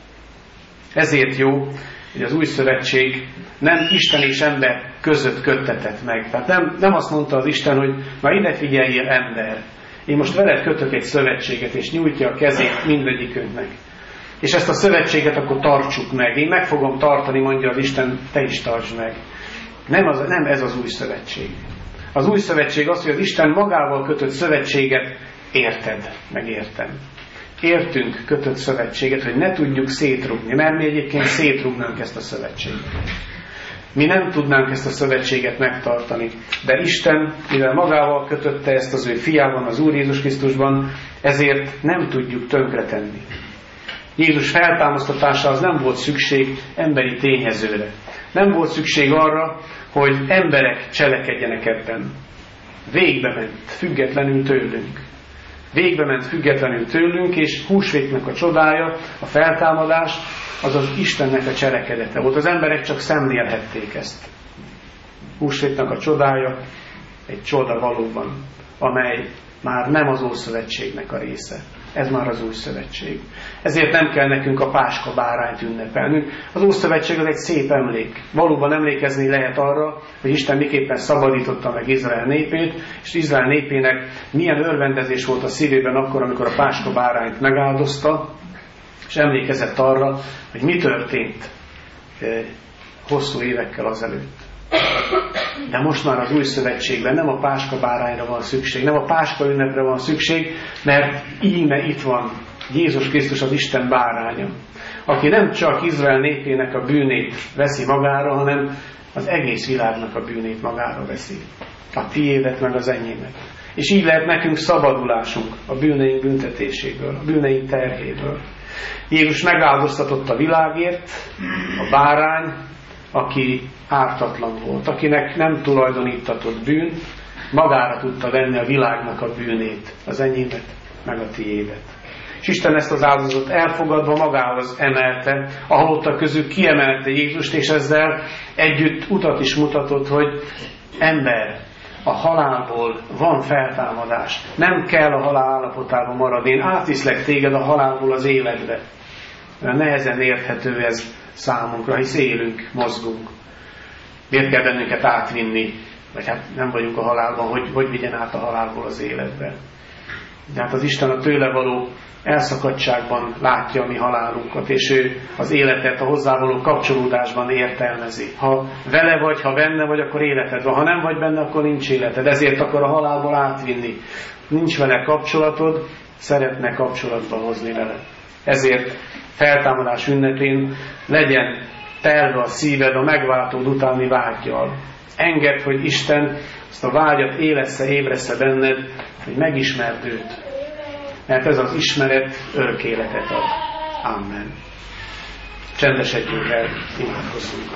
Ezért jó, hogy az új szövetség nem Isten és ember között köttetett meg. Tehát nem azt mondta az Isten, hogy na ide figyeljél ember. Én most veled kötök egy szövetséget, és nyújtja a kezét mindegyikünknek. És ezt a szövetséget akkor tartsuk meg. Én meg fogom tartani, mondja az Isten, te is tartsd meg. Nem ez az új szövetség. Az új szövetség az, hogy az Isten magával kötött szövetséget érted, meg értem. Értünk kötött szövetséget, hogy ne tudjuk szétrugni, mert mi egyébként szétrugnánk ezt a szövetséget. Mi nem tudnánk ezt a szövetséget megtartani, de Isten, mivel magával kötötte ezt az ő fiában, az Úr Jézus Krisztusban, ezért nem tudjuk tönkretenni. Jézus feltámasztatásához nem volt szükség emberi tényezőre. Nem volt szükség arra, hogy emberek cselekedjenek ebben. Végbe ment, függetlenül tőlünk. Végbe ment függetlenül tőlünk, és húsvétnek a csodája, a feltámadás, az az Istennek a cselekedete volt. Az emberek csak szemlélhették ezt. Húsvétnek a csodája egy csoda valóban, amely már nem az Ószövetségnek a része. Ez már az új szövetség. Ezért nem kell nekünk a Páska bárányt ünnepelnünk. Az Ószövetség az egy szép emlék. Valóban emlékezni lehet arra, hogy Isten miképpen szabadította meg Izrael népét, és Izrael népének milyen örvendezés volt a szívében akkor, amikor a Páska bárányt megáldozta, és emlékezett arra, hogy mi történt hosszú évekkel azelőtt. De most már az új szövetségben nem a Páska bárányra van szükség, nem a Páska ünnepre van szükség, mert íme itt van Jézus Krisztus, az Isten báránya, aki nem csak Izrael népének a bűnét veszi magára, hanem az egész világnak a bűnét magára veszi. A tiédet, meg az enyémet. És így lehet nekünk szabadulásunk a bűneink büntetéséből, a bűneink terhéből. Jézus megáldoztatott a világért, a bárány, aki ártatlan volt, akinek nem tulajdonítatott bűn, magára tudta venni a világnak a bűnét, az enyémet, meg a tiédet. És Isten ezt az áldozatot elfogadva magához emelte, a halottak közül kiemelte Jézust, és ezzel együtt utat is mutatott, hogy ember, a halálból van feltámadás. Nem kell a halál állapotában maradni. Én átviszlek téged a halálból az életbe. Mert nehezen érthető ez számunkra, hisz élünk, mozgunk. Miért kell bennünket átvinni? Vagy hát nem vagyunk a halálban, hogy vigyen át a halálból az életbe. De hát az Isten a tőle való elszakadtságban látja a mi halálunkat, és ő az életet a hozzávaló kapcsolódásban értelmezi. Ha vele vagy, ha benne vagy, akkor életed van. Ha nem vagy benne, akkor nincs életed. Ezért akar a halálból átvinni. Nincs vele kapcsolatod, szeretne kapcsolatba hozni vele. Ezért feltámadás ünnepén legyen telve a szíved a megváltód utáni vággyal. Engedd, hogy Isten azt a vágyat ébreszte benned, hogy megismerd őt. Mert ez az ismeret örök életet ad. Amen. Csendesedjünk el, imádkozzunk.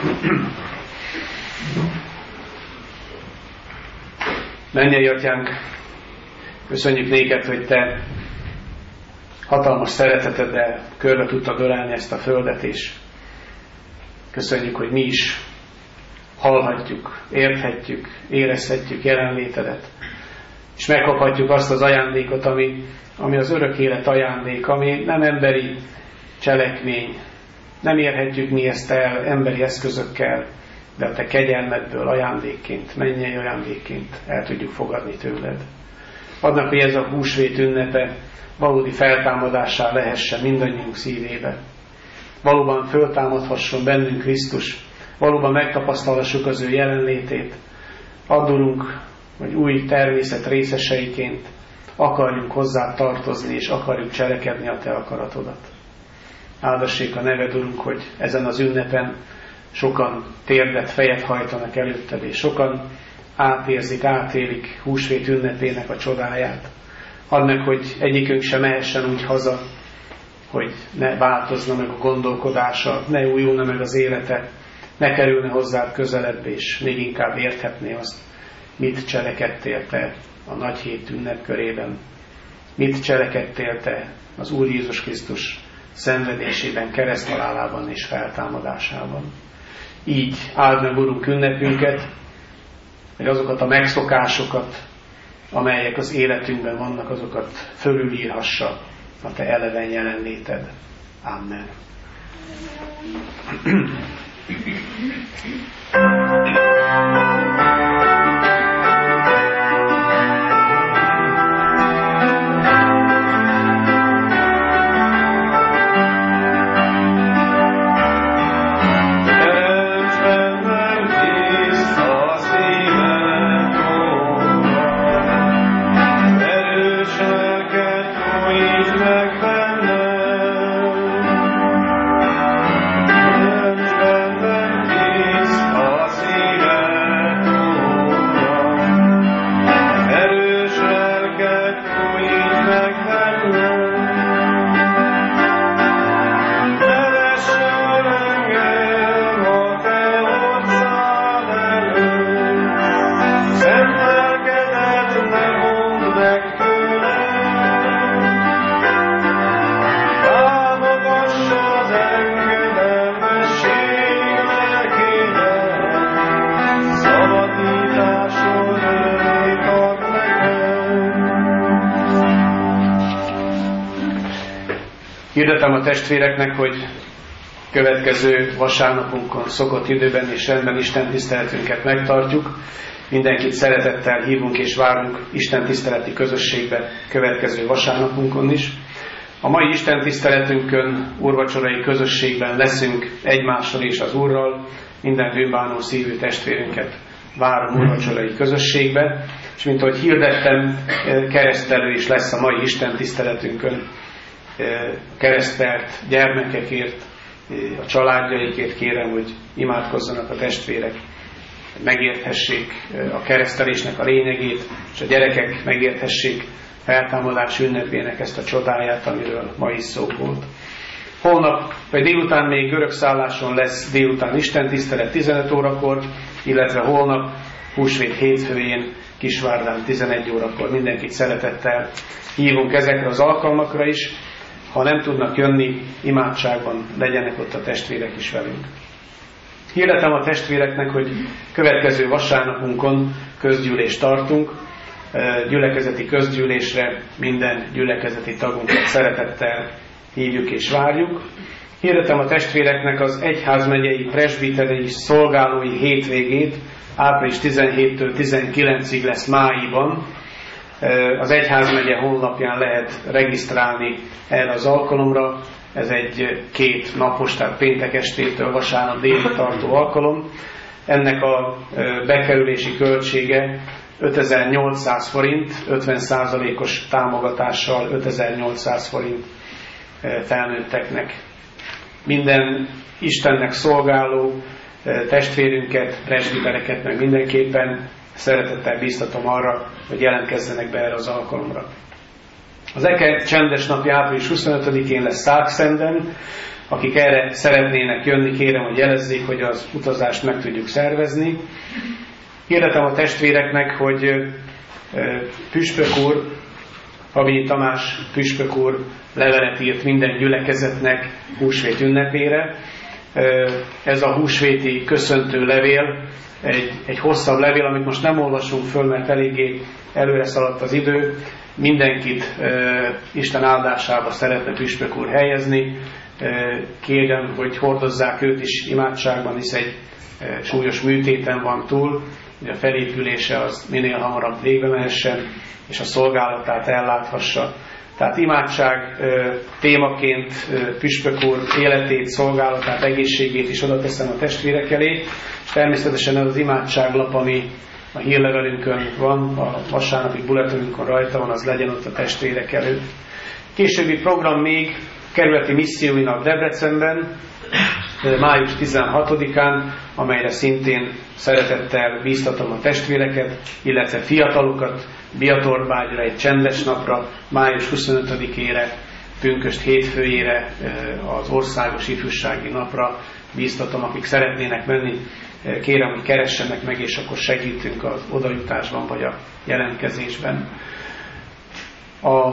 Mennyei Atyánk, köszönjük néked, hogy te hatalmas szereteteddel körbe tudtad ölelni ezt a földet, és köszönjük, hogy mi is hallhatjuk, érthetjük, érezhetjük jelenlétedet, és megkaphatjuk azt az ajándékot, ami az örök élet ajándék, ami nem emberi cselekmény, Nem érhetjük mi ezt el emberi eszközökkel, de a te kegyelmedből ajándékként, mennyei ajándékként el tudjuk fogadni tőled. Adnak, hogy ez a húsvét ünnepe valódi feltámadásá lehessen mindannyiunk szívébe. Valóban föltámadhasson bennünk Krisztus, valóban megtapasztalhassuk az ő jelenlétét. Addulunk, hogy új természet részeseiként akarjunk hozzá tartozni, és akarjuk cselekedni a te akaratodat. Áldassék a neved, Urunk, hogy ezen az ünnepen sokan térdet, fejet hajtanak előtted, és sokan átélik húsvét ünnepének a csodáját. Add meg, hogy egyikünk sem mehessen úgy haza, hogy ne változna meg a gondolkodása, ne újulna meg az élete, ne kerülne hozzád közelebb, és még inkább érthetné azt, mit cselekedtél te a nagy hét ünnepkörében, mit cselekedtél te az Úr Jézus Krisztus szenvedésében, kereszthalálában és feltámadásában. Így áld meg, Urunk, ünnepünket, hogy azokat a megszokásokat, amelyek az életünkben vannak, azokat fölülírhassa a te eleven jelenléted. Amen. Hirdetem a testvéreknek, hogy következő vasárnapunkon szokott időben és rendben Isten tiszteletünket megtartjuk. Mindenkit szeretettel hívunk és várunk Isten tiszteleti közösségbe következő vasárnapunkon is. A mai Isten tiszteletünkön, úrvacsorai közösségben leszünk egymással és az Úrral. Minden bűnbánó szívű testvérünket várom úrvacsorai közösségbe. És mint ahogy hirdettem, keresztelő is lesz a mai Isten tiszteletünkön. Keresztelt gyermekekért, a családjaikért kérem, hogy imádkozzanak a testvérek, megérthessék a keresztelésnek a lényegét, és a gyerekek megérthessék feltámadás ünnepének ezt a csodáját, amiről ma is szó volt. Holnap, vagy délután még görögszálláson lesz délután istentisztelet 15 órakor, illetve holnap húsvét hétfőjén Kisvárdán 11 órakor. Mindenkit szeretettel hívunk ezekre az alkalmakra is. Ha nem tudnak jönni, imádságban legyenek ott a testvérek is velünk. Hirdetem a testvéreknek, hogy következő vasárnapunkon közgyűlést tartunk. Gyülekezeti közgyűlésre minden gyülekezeti tagunkat szeretettel hívjuk és várjuk. Hirdetem a testvéreknek az egyházmegyei presbiterei szolgálói hétvégét, április 17-től 19-ig lesz Máiban. Az egyházmegye honlapján lehet regisztrálni erre az alkalomra. Ez egy 2 napos, tehát péntek estétől vasárnap délig tartó alkalom. Ennek a bekerülési költsége 5800 forint, 50%-os támogatással 5800 forint felnőtteknek. Minden Istennek szolgáló testvérünket, presbitereket meg mindenképpen szeretettel bíztatom arra, hogy jelentkezzenek be erre az alkalomra. Az Eke csendes napja április 25-én lesz Szákszenden. Akik erre szeretnének jönni, kérem, hogy jelezzék, hogy az utazást meg tudjuk szervezni. Hirdetem a testvéreknek, hogy Püspök úr, Havényi Tamás Püspök úr levelet írt minden gyülekezetnek húsvét ünnepére. Ez a húsvéti köszöntő levél, egy hosszabb levél, amit most nem olvasunk föl, mert eléggé előre szaladt az idő. Mindenkit Isten áldásába szeretne Püspök úr helyezni. kérem, hogy hordozzák őt is imádságban, hisz egy súlyos műtéten van túl, hogy a felépülése az minél hamarabb végbe mehessen, és a szolgálatát elláthassa. Tehát imádság témaként püspök úr életét, szolgálatát, egészségét is oda teszem a testvérek elé, és természetesen ez az imádságlap, ami a hírlevelünkön van, a vasárnapi bulletinünkön rajta van, az legyen ott a testvérek előtt. Későbbi program még kerületi missziói nap Debrecenben, május 16-án, amelyre szintén szeretettel bíztatom a testvéreket, illetve fiatalokat Biatorbágyra, egy csendes napra, május 25-ére, pünkösd hétfőjére, az országos ifjúsági napra bíztatom, akik szeretnének menni. Kérem, hogy keressenek meg, és akkor segítünk az odajutásban vagy a jelentkezésben. A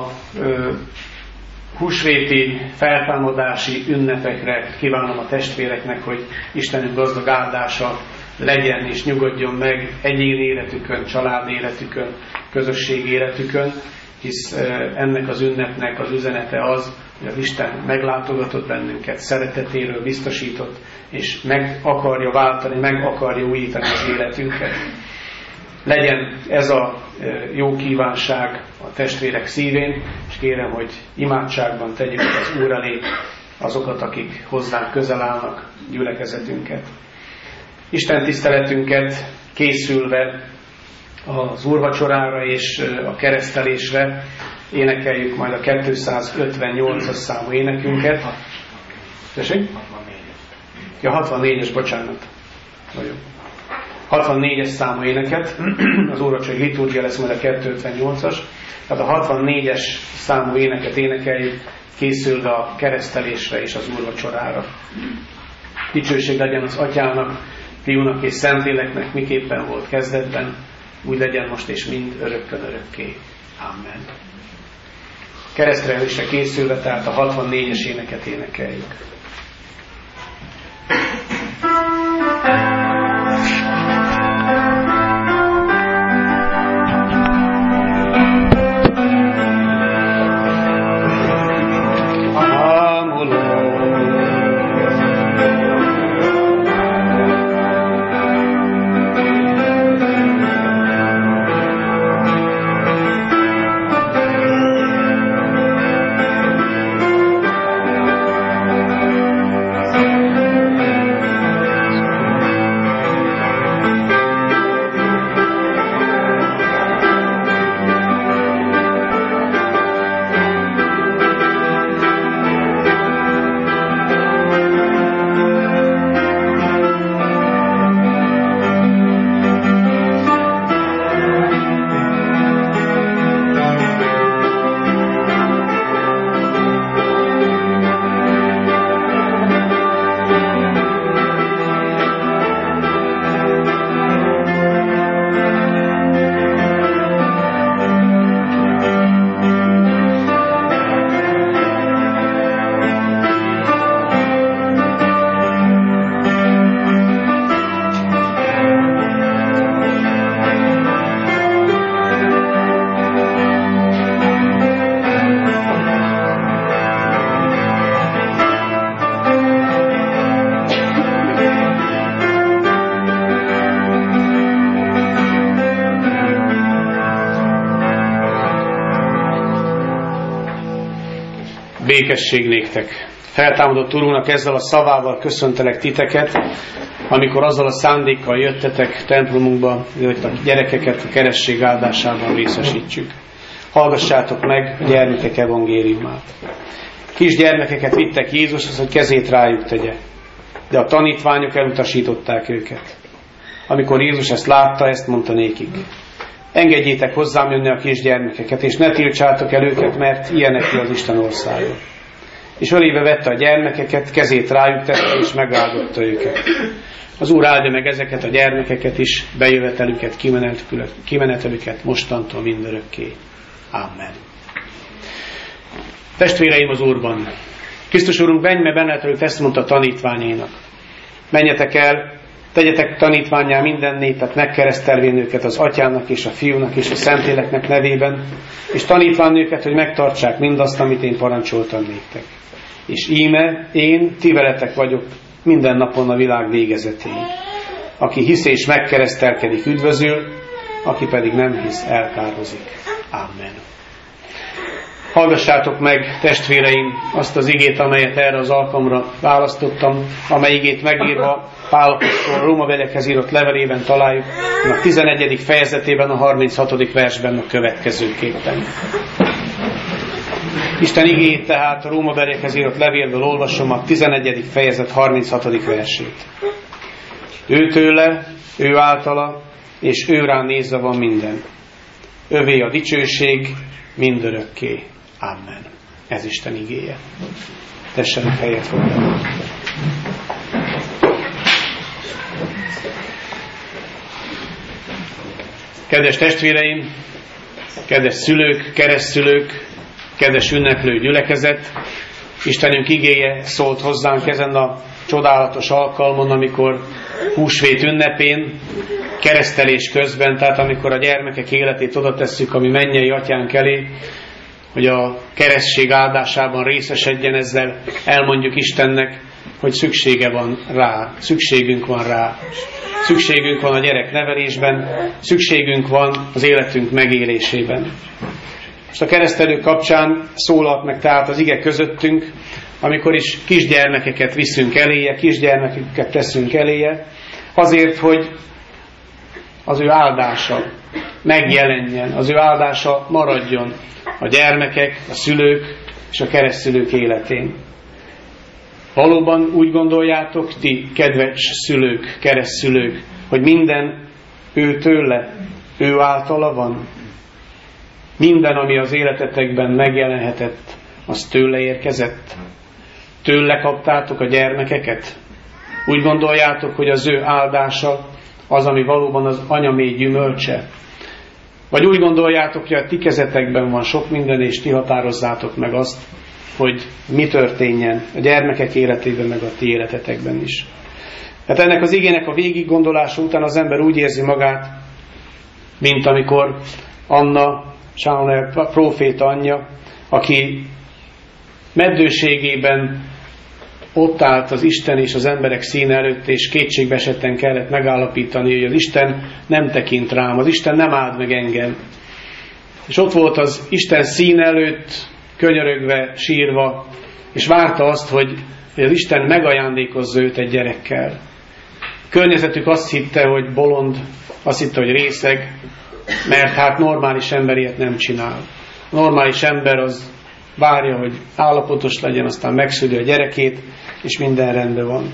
húsvéti feltámadási ünnepekre kívánom a testvéreknek, hogy Istenünk gazdag áldása legyen és nyugodjon meg egyéni életükön, család életükön, közösség életükön, hisz ennek az ünnepnek az üzenete az, hogy az Isten meglátogatott bennünket, szeretetéről biztosított, és meg akarja váltani, meg akarja újítani az életünket. Legyen ez a jó kívánság a testvérek szívén, és kérem, hogy imádságban tegyük az Úr elé azokat, akik hozzánk közel állnak, gyülekezetünket. Isten tiszteletünket készülve az úrvacsorára és a keresztelésre énekeljük majd a 258-as számú énekünket. Tessék? Ja, 64-es, bocsánat. Nagyon. 64-es számú éneket, az úrvacsorai liturgia lesz majd a 258-as, tehát a 64-es számú éneket énekeljük, készülve a keresztelésre és az úrvacsorára. Dicsőség legyen az Atyának, Fiúnak és Szentléleknek, miképpen volt kezdetben, úgy legyen most és mind örökkön örökké. Amen. Keresztelésre készülve, tehát a 64-es éneket énekeljük. Békesség néktek. Feltámadott Urunknak ezzel a szavával köszöntelek titeket, amikor azzal a szándékkal jöttetek templomunkba, hogy a gyerekeket a keresztség áldásában részesítsük. Hallgassátok meg a gyermekek evangéliumát. Kis gyermekeket vittek Jézushoz, hogy kezét rájuk tegye, de a tanítványok elutasították őket. Amikor Jézus ezt látta, ezt mondta nékik: engedjétek hozzám jönni a kisgyermekeket, és ne tiltsátok el őket, mert ilyenek az Isten országa. És ölébe vette a gyermekeket, kezét rájuk tette, és megáldotta őket. Az Úr áldja meg ezeket a gyermekeket is, bejövetelüket, kimenetelüket mostantól mindörökké. Amen. Testvéreim az Úrban! Krisztus Úrunk, menj, mert bennetőlük ezt mondta tanítványainak: menjetek el, tegyetek tanítvánnyá minden népet, megkeresztelvén őket az Atyának és a Fiúnak és a Szentléleknek nevében, és tanítván őket, hogy megtartsák mindazt, amit én parancsoltam néktek. és íme én ti veletek vagyok minden napon a világ végezetéig. Aki hisz és megkeresztelkedik, üdvözül, aki pedig nem hisz, elkározik. Amen. Hallgassátok meg, testvéreim, azt az igét, amelyet erre az alkalomra választottam, amely igét megírva Pál apostol Rómabeliekhez írott levelében találjuk, a 11. fejezetében, a 36. versben a következőképpen. Isten igéjét tehát a Rómabeliekhez írott levélből olvasom, a 11. fejezet 36. versét. Őtőle, ő általa, és ő rá nézve van minden. Övé a dicsőség mindörökké. Amen. Ez Isten igéje. Tessenek helyet foglalni. Kedves testvéreim, kedves szülők, keresztszülők, kedves ünneplő gyülekezet, Istenünk igéje szólt hozzánk ezen a csodálatos alkalmon, amikor húsvét ünnepén, keresztelés közben, tehát amikor a gyermekek életét oda tesszük a mi mennyei atyánk elé, hogy a keresztség áldásában részesedjen, ezzel elmondjuk Istennek, hogy szüksége van rá, szükségünk van rá. Szükségünk van a gyerek nevelésben, szükségünk van az életünk megélésében. Most a keresztelő kapcsán szólalt meg tehát az ige közöttünk, amikor is kisgyermekeket viszünk eléje, kisgyermekeket teszünk eléje, azért, hogy az ő áldása megjelenjen, az ő áldása maradjon a gyermekek, a szülők és a keresztszülők életén. Valóban úgy gondoljátok, ti kedves szülők, keresztszülők, hogy minden ő tőle, ő általa van? Minden, ami az életetekben megjelenhetett, az tőle érkezett? Tőle kaptátok a gyermekeket? Úgy gondoljátok, hogy az ő áldása az, ami valóban az anyamély gyümölcse? Vagy úgy gondoljátok, hogy a ti kezetekben van sok minden, és ti határozzátok meg azt, hogy mi történjen a gyermekek életében, meg a ti életetekben is. Hát ennek az igének a végig gondolása után az ember úgy érzi magát, mint amikor Anna, Sámuel próféta anyja, aki meddőségében ott állt az Isten és az emberek színe előtt, és kétségbeesetten kellett megállapítani, hogy az Isten nem tekint rám, az Isten nem áld meg engem. És ott volt az Isten színe előtt, könyörögve, sírva, és várta azt, hogy az Isten megajándékozza őt egy gyerekkel. Környezetük azt hitte, hogy bolond, azt hitte, hogy részeg, mert hát normális ember ilyet nem csinál. A normális ember az várja, hogy állapotos legyen, aztán megszüli a gyerekét, és minden rendben van.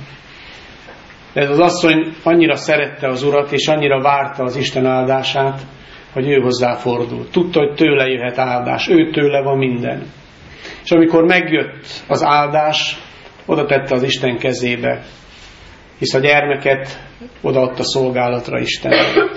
De ez az asszony annyira szerette az Urat, és annyira várta az Isten áldását, hogy ő hozzáfordult. Tudta, hogy tőle jöhet áldás, ő tőle van minden. És amikor megjött az áldás, oda tette az Isten kezébe, hisz a gyermeket odaadta szolgálatra Isten.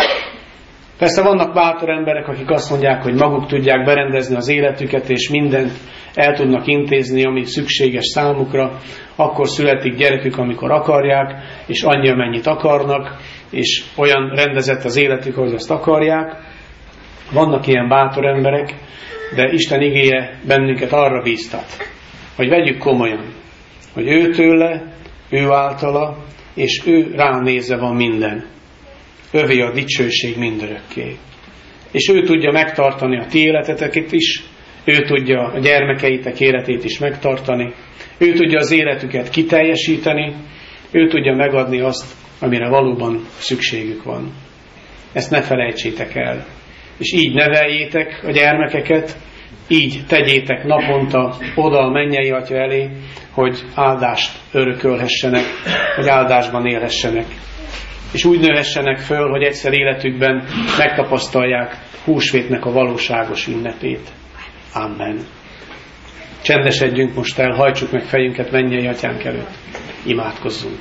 Persze vannak bátor emberek, akik azt mondják, hogy maguk tudják berendezni az életüket, és mindent el tudnak intézni, ami szükséges számukra. Akkor születik gyerekük, amikor akarják, és annyi, amennyit akarnak, és olyan rendezett az életük, hogy azt akarják. Vannak ilyen bátor emberek, de Isten igéje bennünket arra bíztat, hogy vegyük komolyan, hogy ő tőle, ő általa, és ő ránézve van minden. Övé a dicsőség mindörökké. És ő tudja megtartani a ti életeteket is, ő tudja a gyermekeitek életét is megtartani, ő tudja az életüket kiteljesíteni, ő tudja megadni azt, amire valóban szükségük van. Ezt ne felejtsétek el. És így neveljétek a gyermekeket, így tegyétek naponta oda a mennyei Atya elé, hogy áldást örökölhessenek, hogy áldásban élhessenek. És úgy nőhessenek föl, hogy egyszer életükben megtapasztalják húsvétnek a valóságos ünnepét. Amen. Csendesedjünk most el, hajtsuk meg fejünket mennyei Atyánk előtt. Imádkozzunk.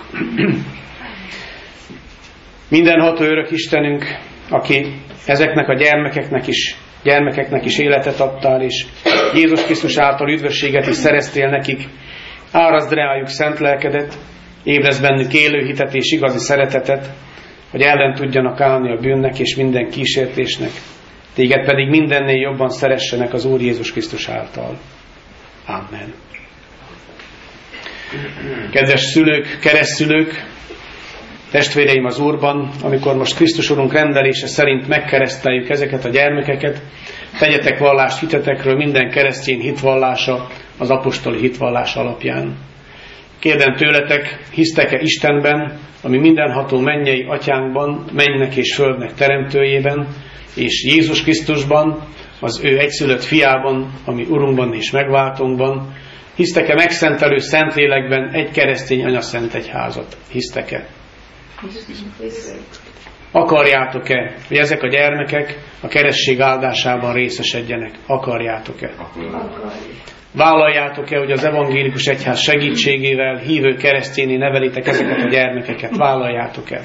Mindenható örök Istenünk, aki ezeknek a gyermekeknek is életet adtál, és Jézus Krisztus által üdvösséget is szereztél nekik, árazd reájuk szent lelkedet, ébrezd bennük élő hitet és igazi szeretetet, hogy ellen tudjanak állni a bűnnek és minden kísértésnek, téged pedig mindennél jobban szeressenek az Úr Jézus Krisztus által. Amen. Kedves szülők, keresztszülők, testvéreim az Úrban, amikor most Krisztus Urunk rendelése szerint megkereszteljük ezeket a gyermekeket, tegyetek vallást hitetekről, minden keresztény hitvallása az apostoli hitvallás alapján. Kérdem tőletek, hisztek-e Istenben, ami mindenható mennyei atyánkban, mennynek és földnek teremtőjében, és Jézus Krisztusban, az ő egyszülött fiában, ami Urunkban és megváltónkban? Hisztek-e megszentelő Szentlélekben egy keresztény anyaszent egyházat? Hisztek-e? Akarjátok-e, hogy ezek a gyermekek a keresztség áldásában részesedjenek? Akarjátok-e? Vállaljátok-e, hogy az evangélikus egyház segítségével hívő keresztényé nevelitek ezeket a gyermekeket? Vállaljátok-e?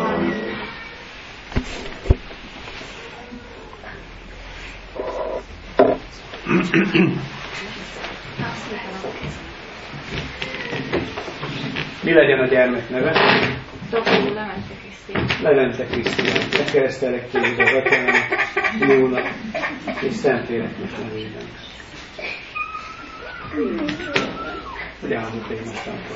Mi legyen a gyermek neve? Levente Krisztián. Megkeresztelek téged az Atyának, Fiúnak és Szentléleknek nevében. Hogy áldott én mostantól.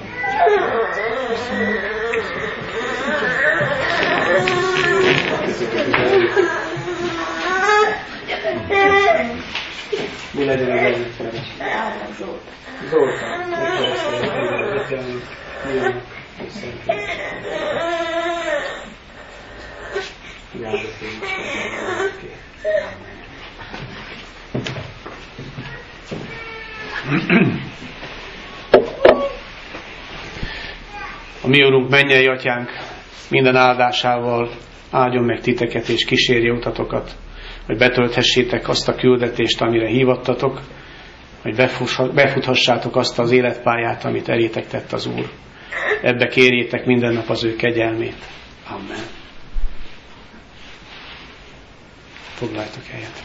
Mi legyen az egyik neve? Zoltán. Megkeresztelek téged az Atyának, Fiúnak és Szentléleknek. A mi Urunk, mennyei Atyánk minden áldásával áldjon meg titeket és kísérje utatokat, hogy betölthessétek azt a küldetést, amire hívattatok, hogy befuthassátok azt az életpályát, amit elétek tett az Úr. Ebbe kérjétek minden nap az ő kegyelmét. Amen. Foglaljatok helyet.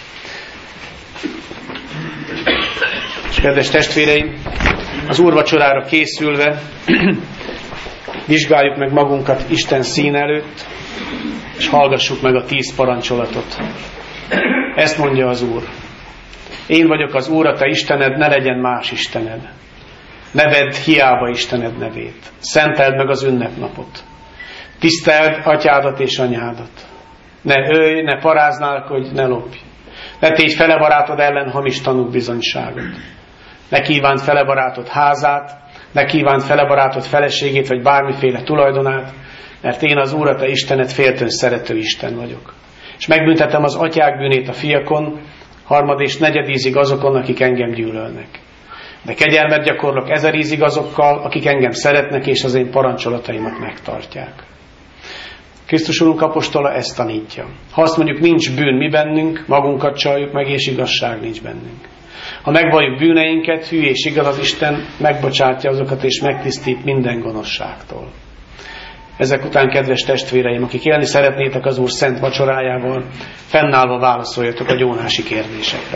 És kedves testvéreim, az úrvacsorára készülve vizsgáljuk meg magunkat Isten szín előtt, és hallgassuk meg a 10 parancsolatot. Ezt mondja az Úr. Én vagyok az Úr, a te Istened, ne legyen más istened. Ne vedd hiába Istened nevét. Szenteld meg az ünnepnapot. Tiszteld atyádat és anyádat. Ne ölj, ne paráználkodj, ne lopj. Ne tégy fele barátod ellen hamis tanúbizonyságot. Ne kívánt fele barátod házát, ne kívánt fele barátod feleségét, vagy bármiféle tulajdonát, mert én az Úr, a te Istened, féltőn szerető Isten vagyok. És megbüntetem az atyák bűnét a fiakon, harmad és negyedízig azokon, akik engem gyűlölnek. De kegyelmet gyakorlok 1000 ízig azokkal, akik engem szeretnek, és az én parancsolataimat megtartják. Krisztus Urunk apostola ezt tanítja. Ha azt mondjuk, nincs bűn mi bennünk, magunkat csaljuk meg, és igazság nincs bennünk. Ha megvalljuk bűneinket, hű és igaz az Isten, megbocsátja azokat, és megtisztít minden gonoszságtól. Ezek után, kedves testvéreim, akik élni szeretnétek az Úr szent vacsorájával, fennállva válaszoljatok a gyónási kérdésekre.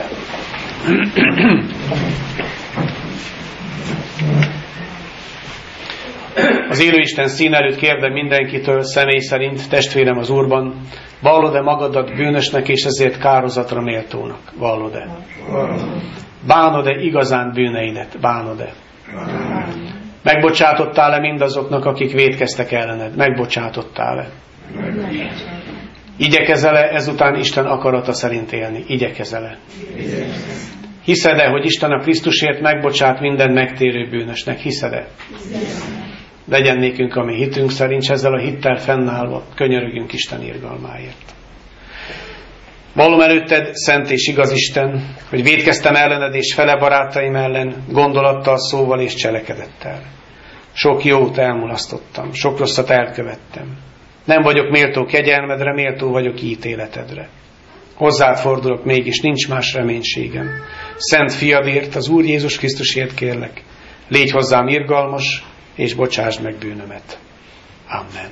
Az élő Isten szín előtt kérdem mindenkitől, személy szerint, testvérem az Úrban, vallod-e magadat bűnösnek és ezért kározatra méltónak? Vallod-e? Bánod-e igazán bűneidet? Bánod-e? Megbocsátottál-e mindazoknak, akik vétkeztek ellened? Megbocsátottál-e? Igyekezel-e ezután Isten akarata szerint élni? Igyekezel-e? Hiszed-e, hogy Isten a Krisztusért megbocsát minden megtérő bűnösnek? Hiszed-e? Legyen nékünk a mi hitünk szerint, és ezzel a hittel fennállva könyörögjünk Isten irgalmáért. Vallom előtted, szent és igaz Isten, hogy vétkeztem ellened és fele barátaim ellen, gondolattal, szóval és cselekedettel. Sok jót elmulasztottam, sok rosszat elkövettem. Nem vagyok méltó kegyelmedre, méltó vagyok ítéletedre. Hozzád fordulok mégis, nincs más reménységem. Szent fiadért, az Úr Jézus Krisztusért kérlek, légy hozzám irgalmas, és bocsásd meg bűnömet. Amen.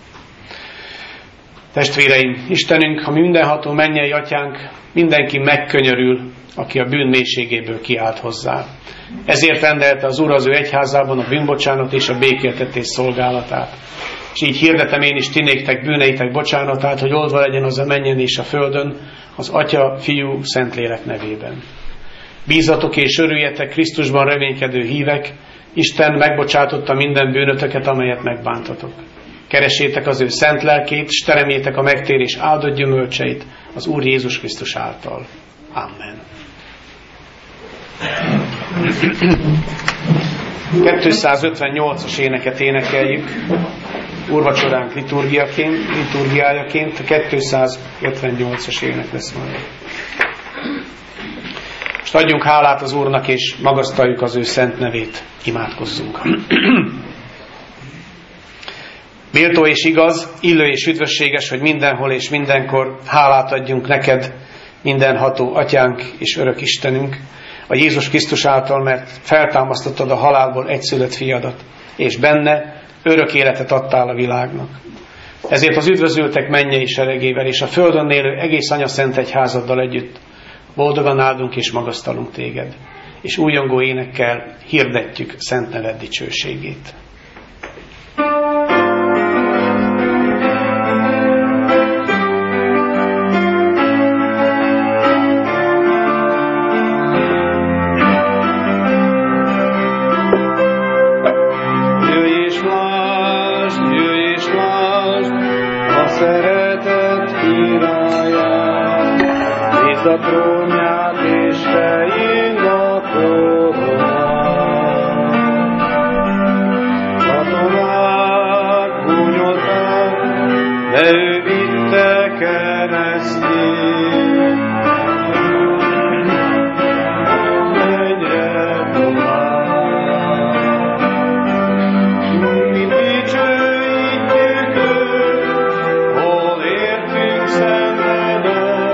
Testvéreim, Istenünk, a mindenható mennyei atyánk, mindenki megkönyörül, aki a bűn mélységéből kiált hozzá. Ezért rendelte az Úr az ő egyházában a bűnbocsánat és a békéltetés szolgálatát. És így hirdetem én is ti néktek bűneitek bocsánatát, hogy oldva legyen az a mennyen és a földön, az Atya, Fiú, Szentlélek nevében. Bízatok és örüljetek Krisztusban reménykedő hívek, Isten megbocsátotta minden bűnötöket, amelyet megbántatok. Keresétek az ő szent lelkét, s teremjétek a megtérés áldott gyümölcseit az Úr Jézus Krisztus által. Amen. 258-as éneket énekeljük úrvacsoránk liturgiájaként. A 258-as ének lesz majd. Most adjunk hálát az Úrnak, és magasztaljuk az ő szent nevét. Imádkozzunk. Méltó és igaz, illő és üdvösséges, hogy mindenhol és mindenkor hálát adjunk neked, mindenható Atyánk és örök Istenünk, a Jézus Krisztus által, mert feltámasztottad a halálból egyszülött fiadat, és benne örök életet adtál a világnak. Ezért az üdvözültek mennyei seregével és a földön élő egész Anya Szent Egyházaddal együtt boldogan áldunk és magasztalunk téged, és újongó énekkel hirdetjük szent neved dicsőségét. A trónját és fején a koronát. Katonák gúnyolták, de ő vitte keresztjét. Egyre tovább. Mi dicsőítjük őt, hol értünk szenvedett.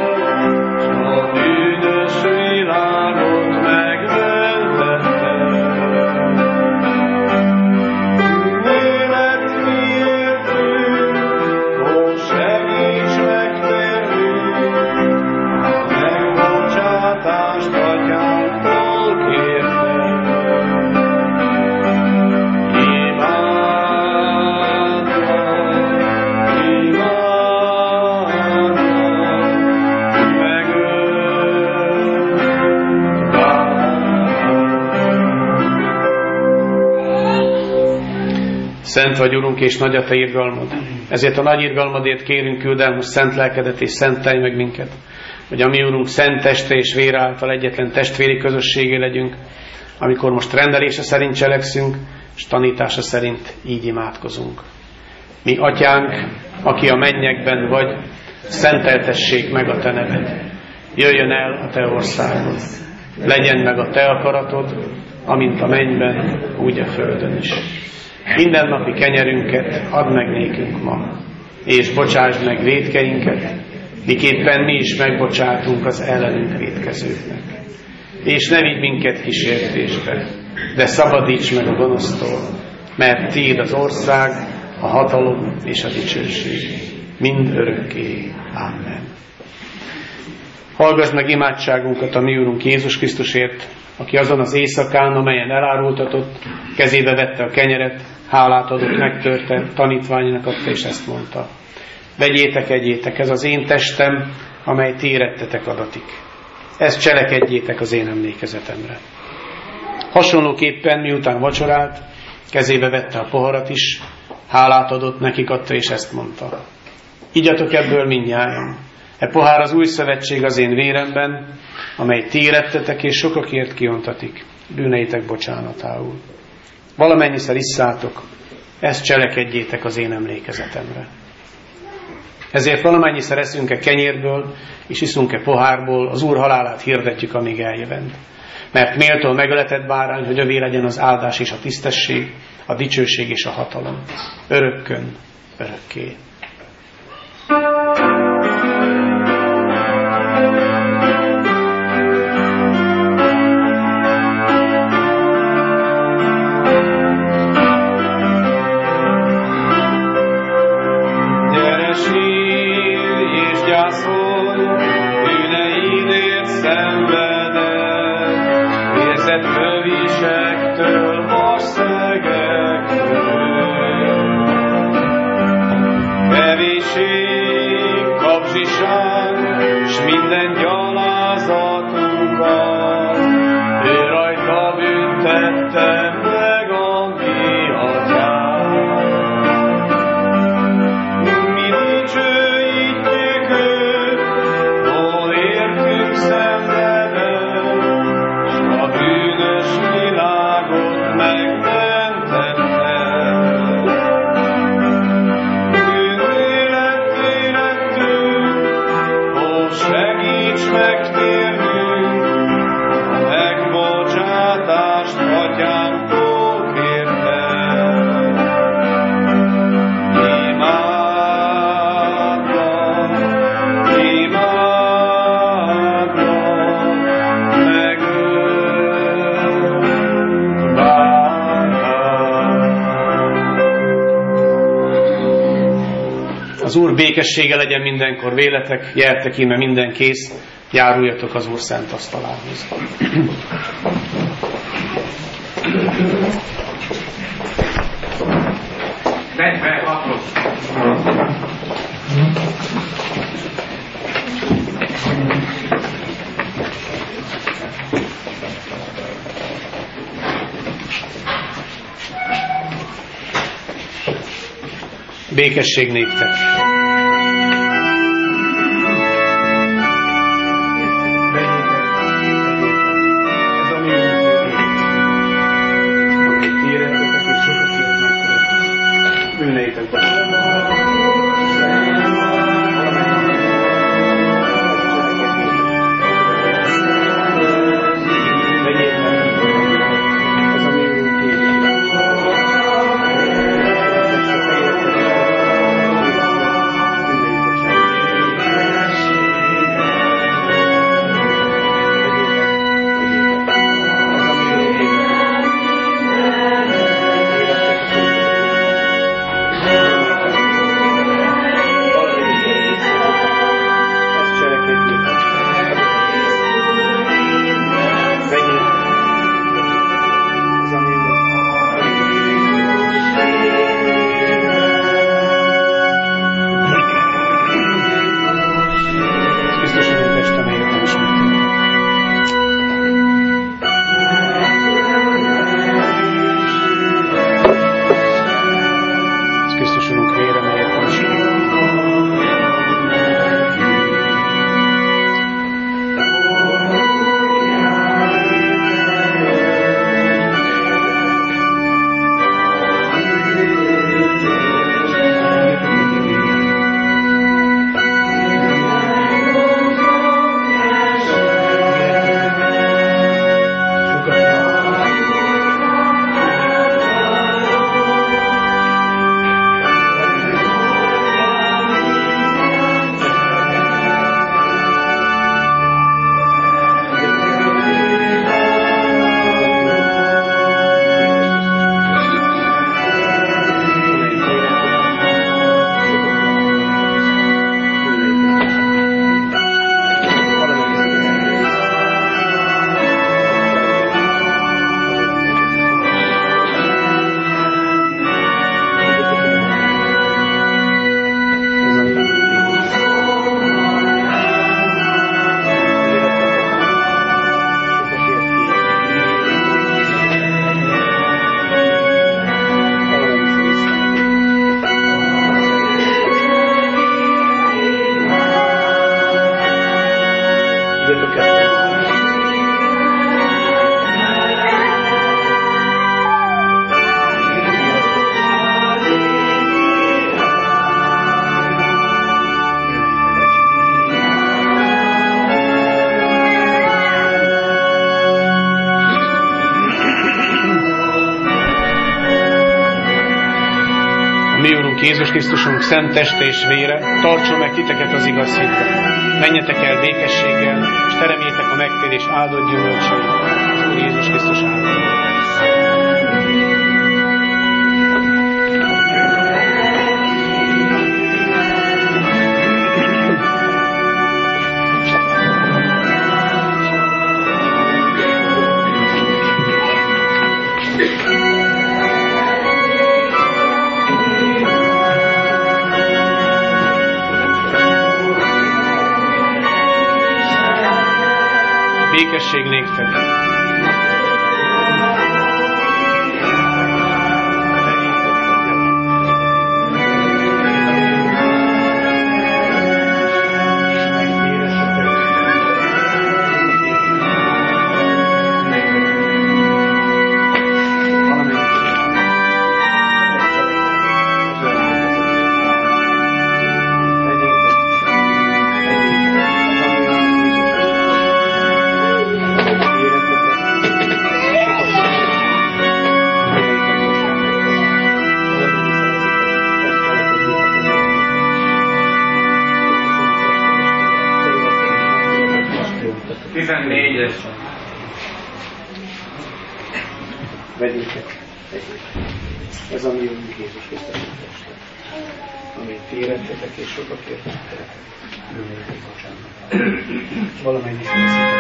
Szent vagy, Urunk, és nagy a Te irgalmad. Ezért a nagy irgalmadért kérünk, küld el most szent lelkedet, és szentelj meg minket, hogy a mi Urunk szent teste és vére által egyetlen testvéri közösségé legyünk, amikor most rendelése szerint cselekszünk, és tanítása szerint így imádkozunk. Mi Atyánk, aki a mennyekben vagy, szenteltessék meg a Te neved. Jöjjön el a Te országod. Legyen meg a Te akaratod, amint a mennyben, úgy a földön is. Mindennapi kenyerünket add meg nékünk ma, és bocsásd meg vétkeinket, miképpen mi is megbocsátunk az ellenünk vétkezőknek. És ne vigy minket kísértésbe, de szabadíts meg a gonosztól, mert Tiéd az ország, a hatalom és a dicsőség, mind örökké. Amen. Hallgass meg imádságunkat a mi Úrunk Jézus Krisztusért, aki azon az éjszakán, amelyen elárultatott, kezébe vette a kenyeret, hálát adott, megtörte, tanítványának adta, és ezt mondta: vegyétek, egyétek, ez az én testem, amely ti érettetek adatik. Ezt cselekedjétek az én emlékezetemre. Hasonlóképpen, miután vacsorált, kezébe vette a poharat is, hálát adott, nekik adta, és ezt mondta: igyatok ebből mindnyájan. E pohár az új szövetség az én véremben, amely ti érettetek és sokakért kiontatik, bűneitek bocsánatául. Valamennyiszer isszátok, ezt cselekedjétek az én emlékezetemre. Ezért valamennyiszer eszünk-e kenyérből, és iszunk-e pohárból, az Úr halálát hirdetjük, amíg eljövend. Mert méltó a megöletett bárány, hogy övé legyen az áldás és a tisztesség, a dicsőség és a hatalom. Örökkön, örökké. S minden gyalázatunkat ő rajta büntette meg Az Úr békessége legyen mindenkor véletek, jertek íme minden kész, járuljatok az Úr szent asztalához. Békesség néktek! Jézus Krisztusunk szent teste és vére, tartson meg titeket az igaz hitben. Menjetek el békességgel, és teremjétek a megtérés áldott gyümölcseit. Az Úr Jézus Krisztus áldott. Békesség néktek! 14. Vegyétek. Ez a mi Úrunk Jézus Krisztus teste, amit ti érettetek és sokakért tettek. Bűneitek bocsánat. Valamelyik is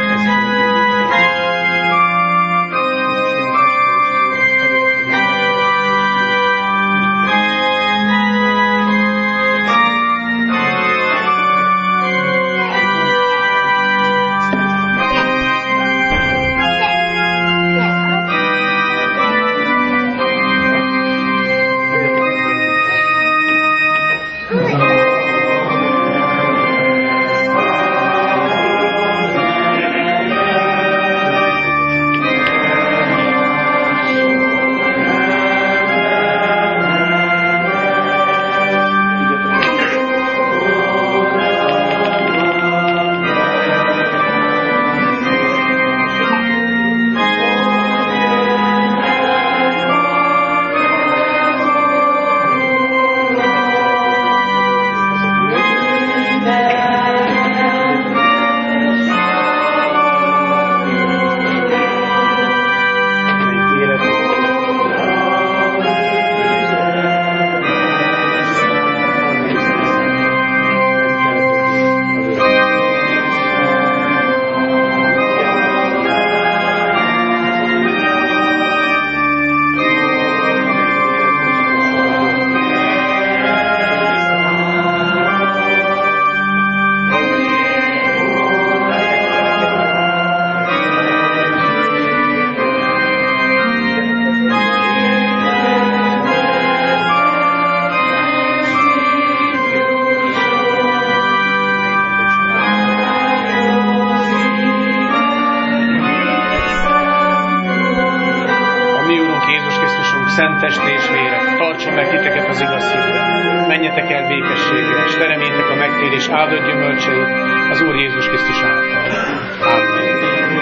szent teste és vére, tartson meg titeket az igaz hitben. Menjetek el békességre, és teremjétek a megtérés áldott gyümölcseit az Úr Jézus Krisztus által. Amen.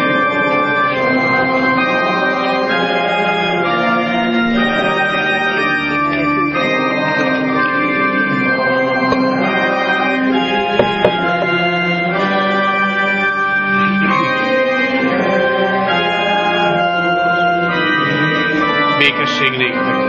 Békesség néktek.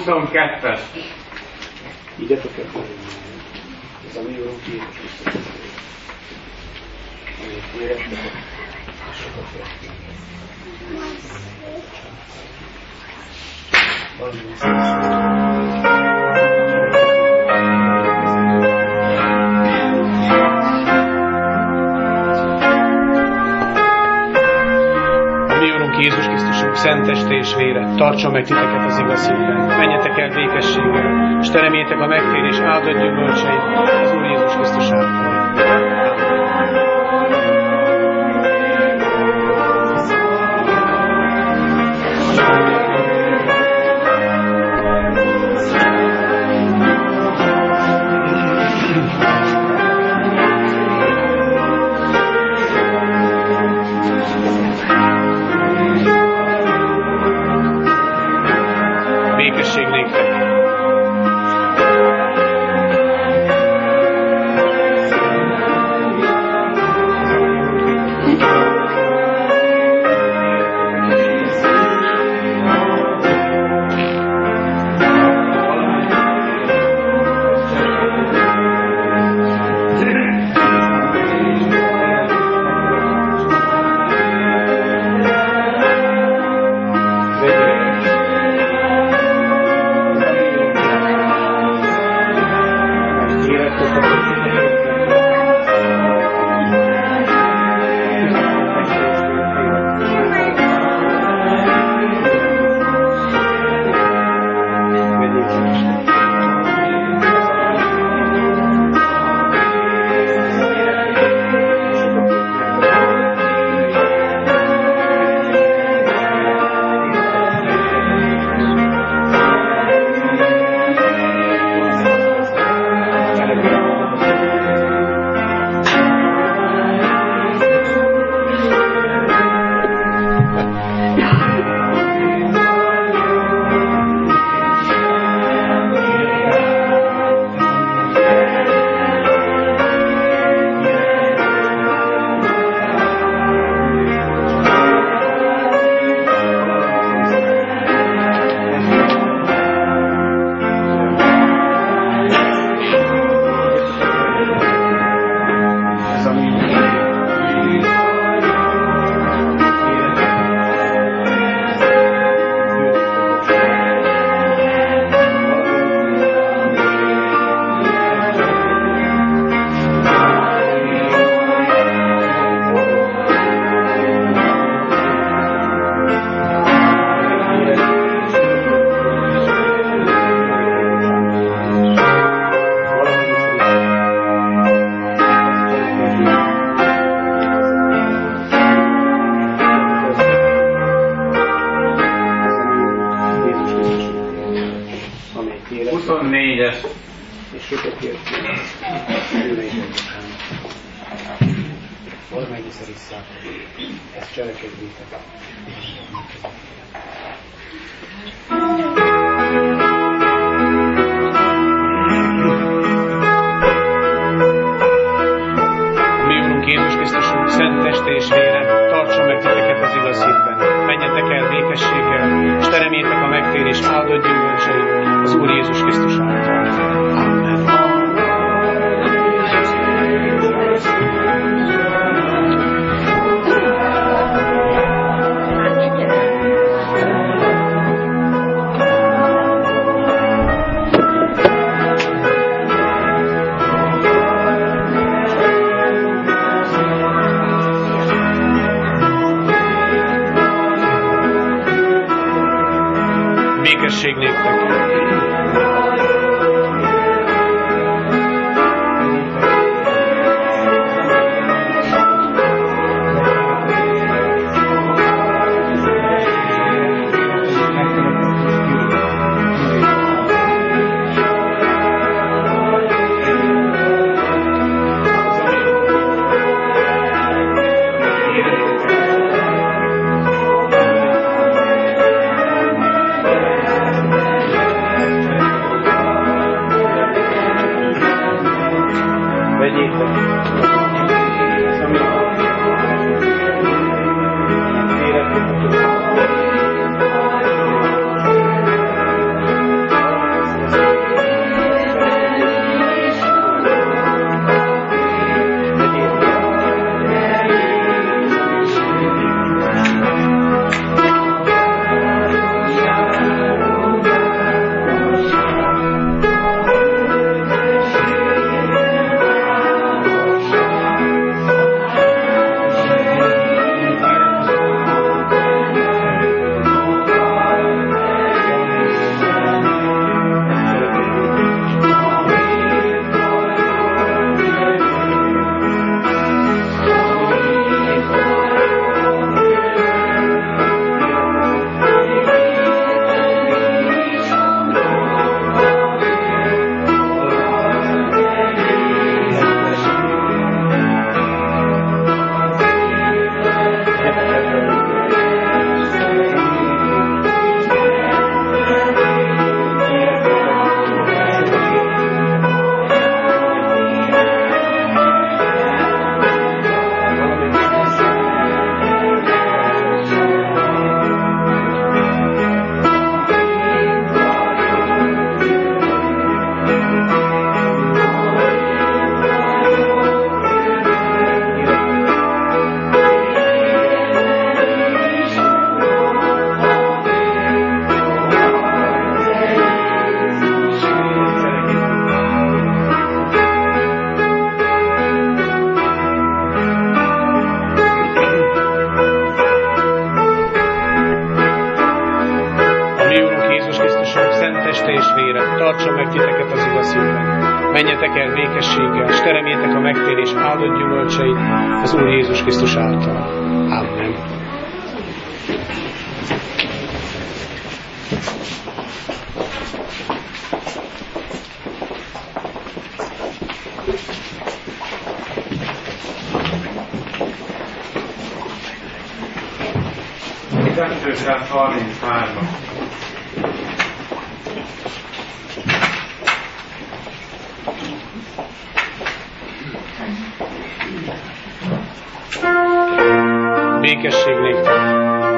22-es. Ígyatok el, ez a mi Úrunk Jézus Krisztus, amit érettetek, és sokat értünk. Jézus Krisztusunk szent teste és vére, tartson meg titeket az igaz hitben. Menjetek el békességgel, és teremjétek a megtérés áldott gyümölcseit az Úr Jézus Krisztus által. Ezt cselekedjétek. Mi Úrunk Jézus Krisztusunk szent teste és vére, tartson meg titeket az igaz hitben. Menjetek el békességgel, és teremjétek a megtérés áldott gyümölcseit az Úr Jézus Krisztus által. Amen. Békesség néktek! tartson meg titeket az igaz hitben. Menjetek el békességgel, és teremjétek a megtérés áldott gyümölcseit az Úr Jézus Krisztus által. Amen. Békesség néktek!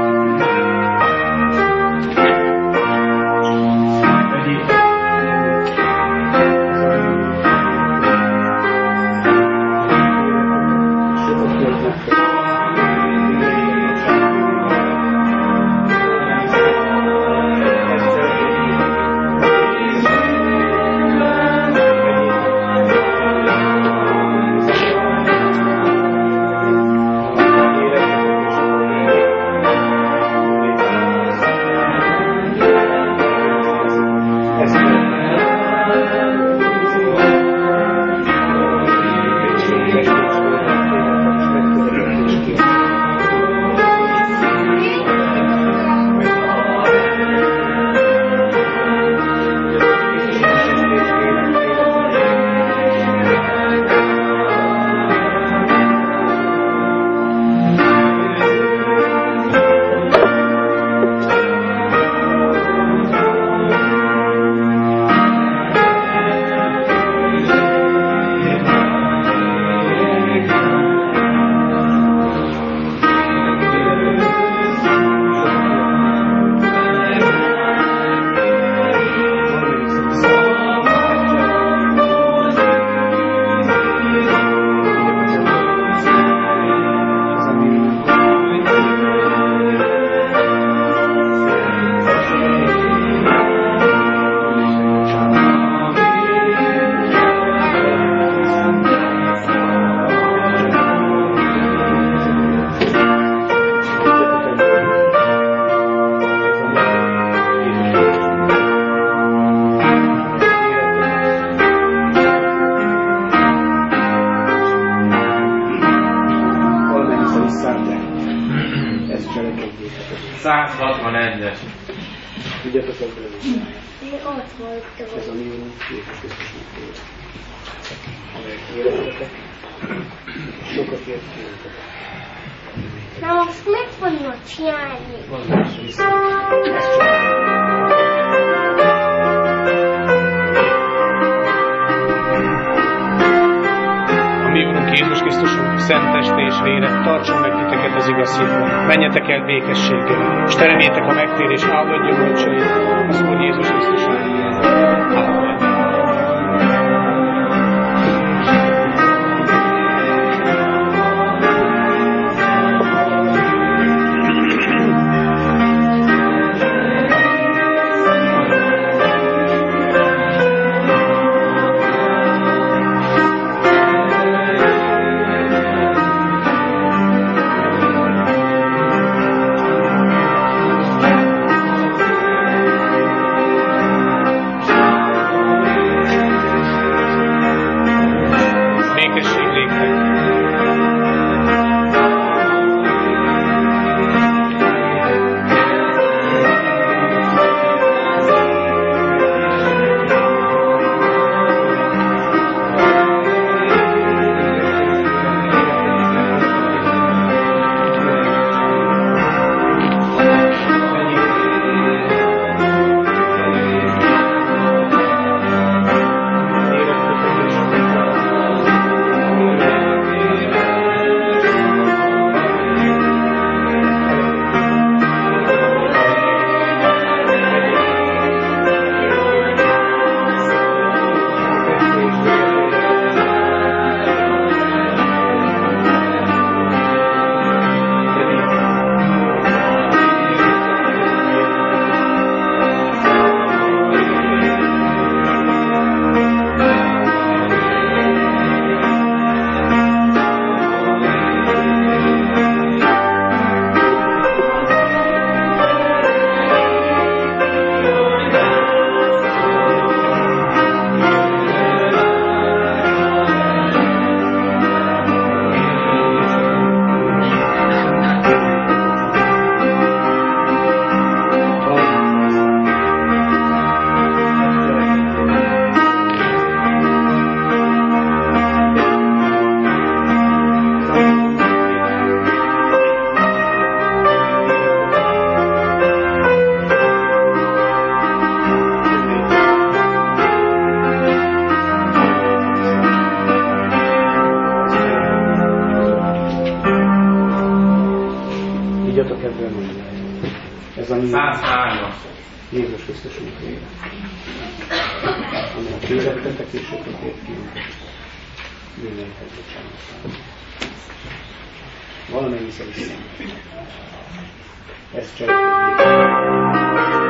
Ez a mi Úrunk Jézus Krisztusnak tér. Amelyek életetek, sokat ért tőletek. Na most mit fognak csinálni? Vallás vissza. A mi Úrunk Jézus Krisztusunk szent teste és vére tartson meg titeket az igaz hitben. Menjetek el békességgel, és teremjétek a megtérés áldott gyümölcseit az Úr Jézus Krisztus által. Amen. Tudjatok ebből mondani. Ez a mi 103-as. Jézus Krisztusunk vére. Amelyet érettetek, és sokakért ki bűneiket bocsánat. Valamennyi szerint. Ezt cselekedjék.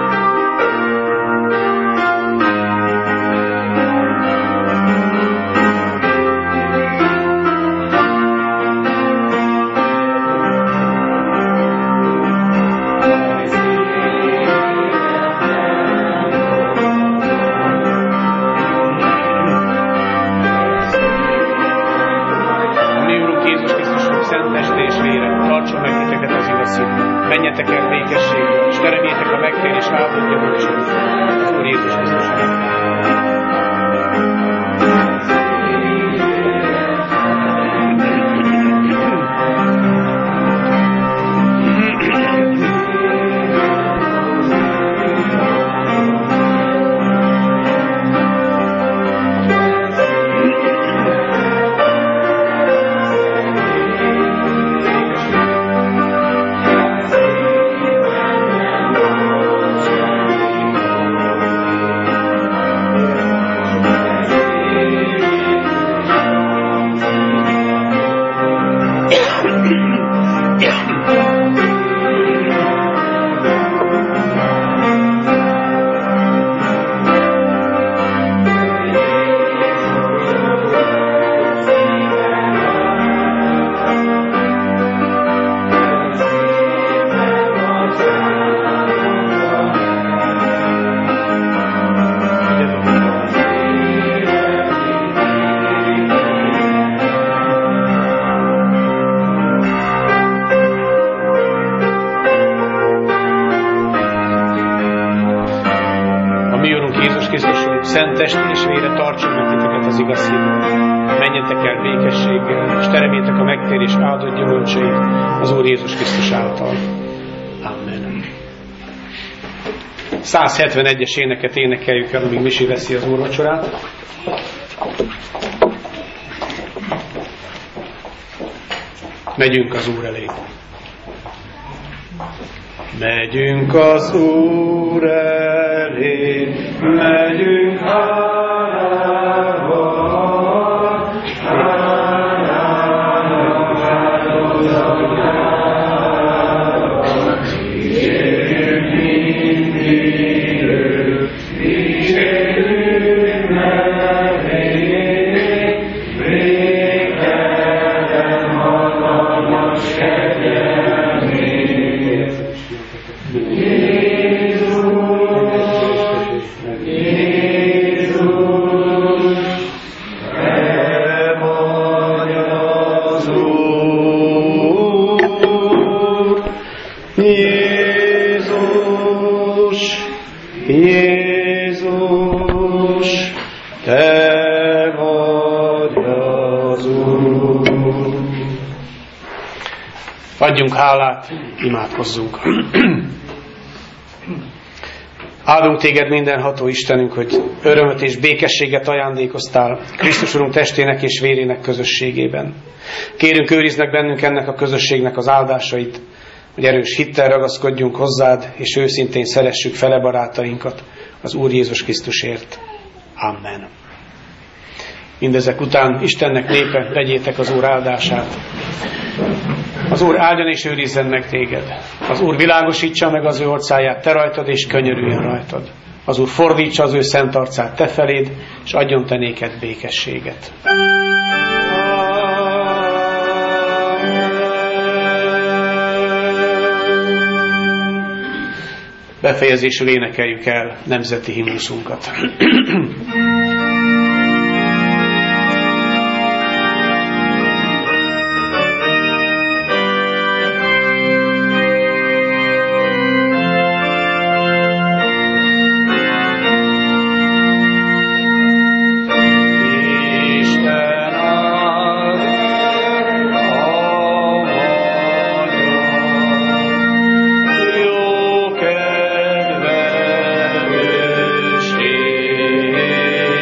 Menjetek el békességgel, és teremjétek a megtérés áldott gyümölcsét az Úr Jézus Krisztus által. Szent testén és vére tartson meg titeket az igaz hitben. Menjetek el békességgel, és teremjétek a megtérés áldott gyümölcseit az Úr Jézus Krisztus által. Amen. 171-es éneket énekeljük el, amíg Misi veszi az úrvacsorát. Megyünk az Úr elé. Megyünk az Úr elé, megyünk hálával, dicsérjük mindidő, dicsérjük nevét, végtelen hatalmas kegyelmét. Jézus, Te vagy az Úr. Adjunk hálát, imádkozzunk. Áldunk Téged, mindenható Istenünk, hogy örömöt és békességet ajándékoztál Krisztus Urunk testének és vérének közösségében. Kérünk, őrizd meg bennünk ennek a közösségnek az áldásait, hogy erős hittel ragaszkodjunk hozzád, és őszintén szeressük fele barátainkat az Úr Jézus Krisztusért. Amen. Mindezek után Istennek népe, vegyétek az Úr áldását. Az Úr áldjon és őrizzen meg téged. Az Úr világosítsa meg az ő orcáját te rajtad, és könyörüljön rajtad. Az Úr fordítsa az ő szent arcát te feléd, és adjon te néked békességet. Befejezésül énekeljük el nemzeti himnuszunkat. Jó kedvelőség.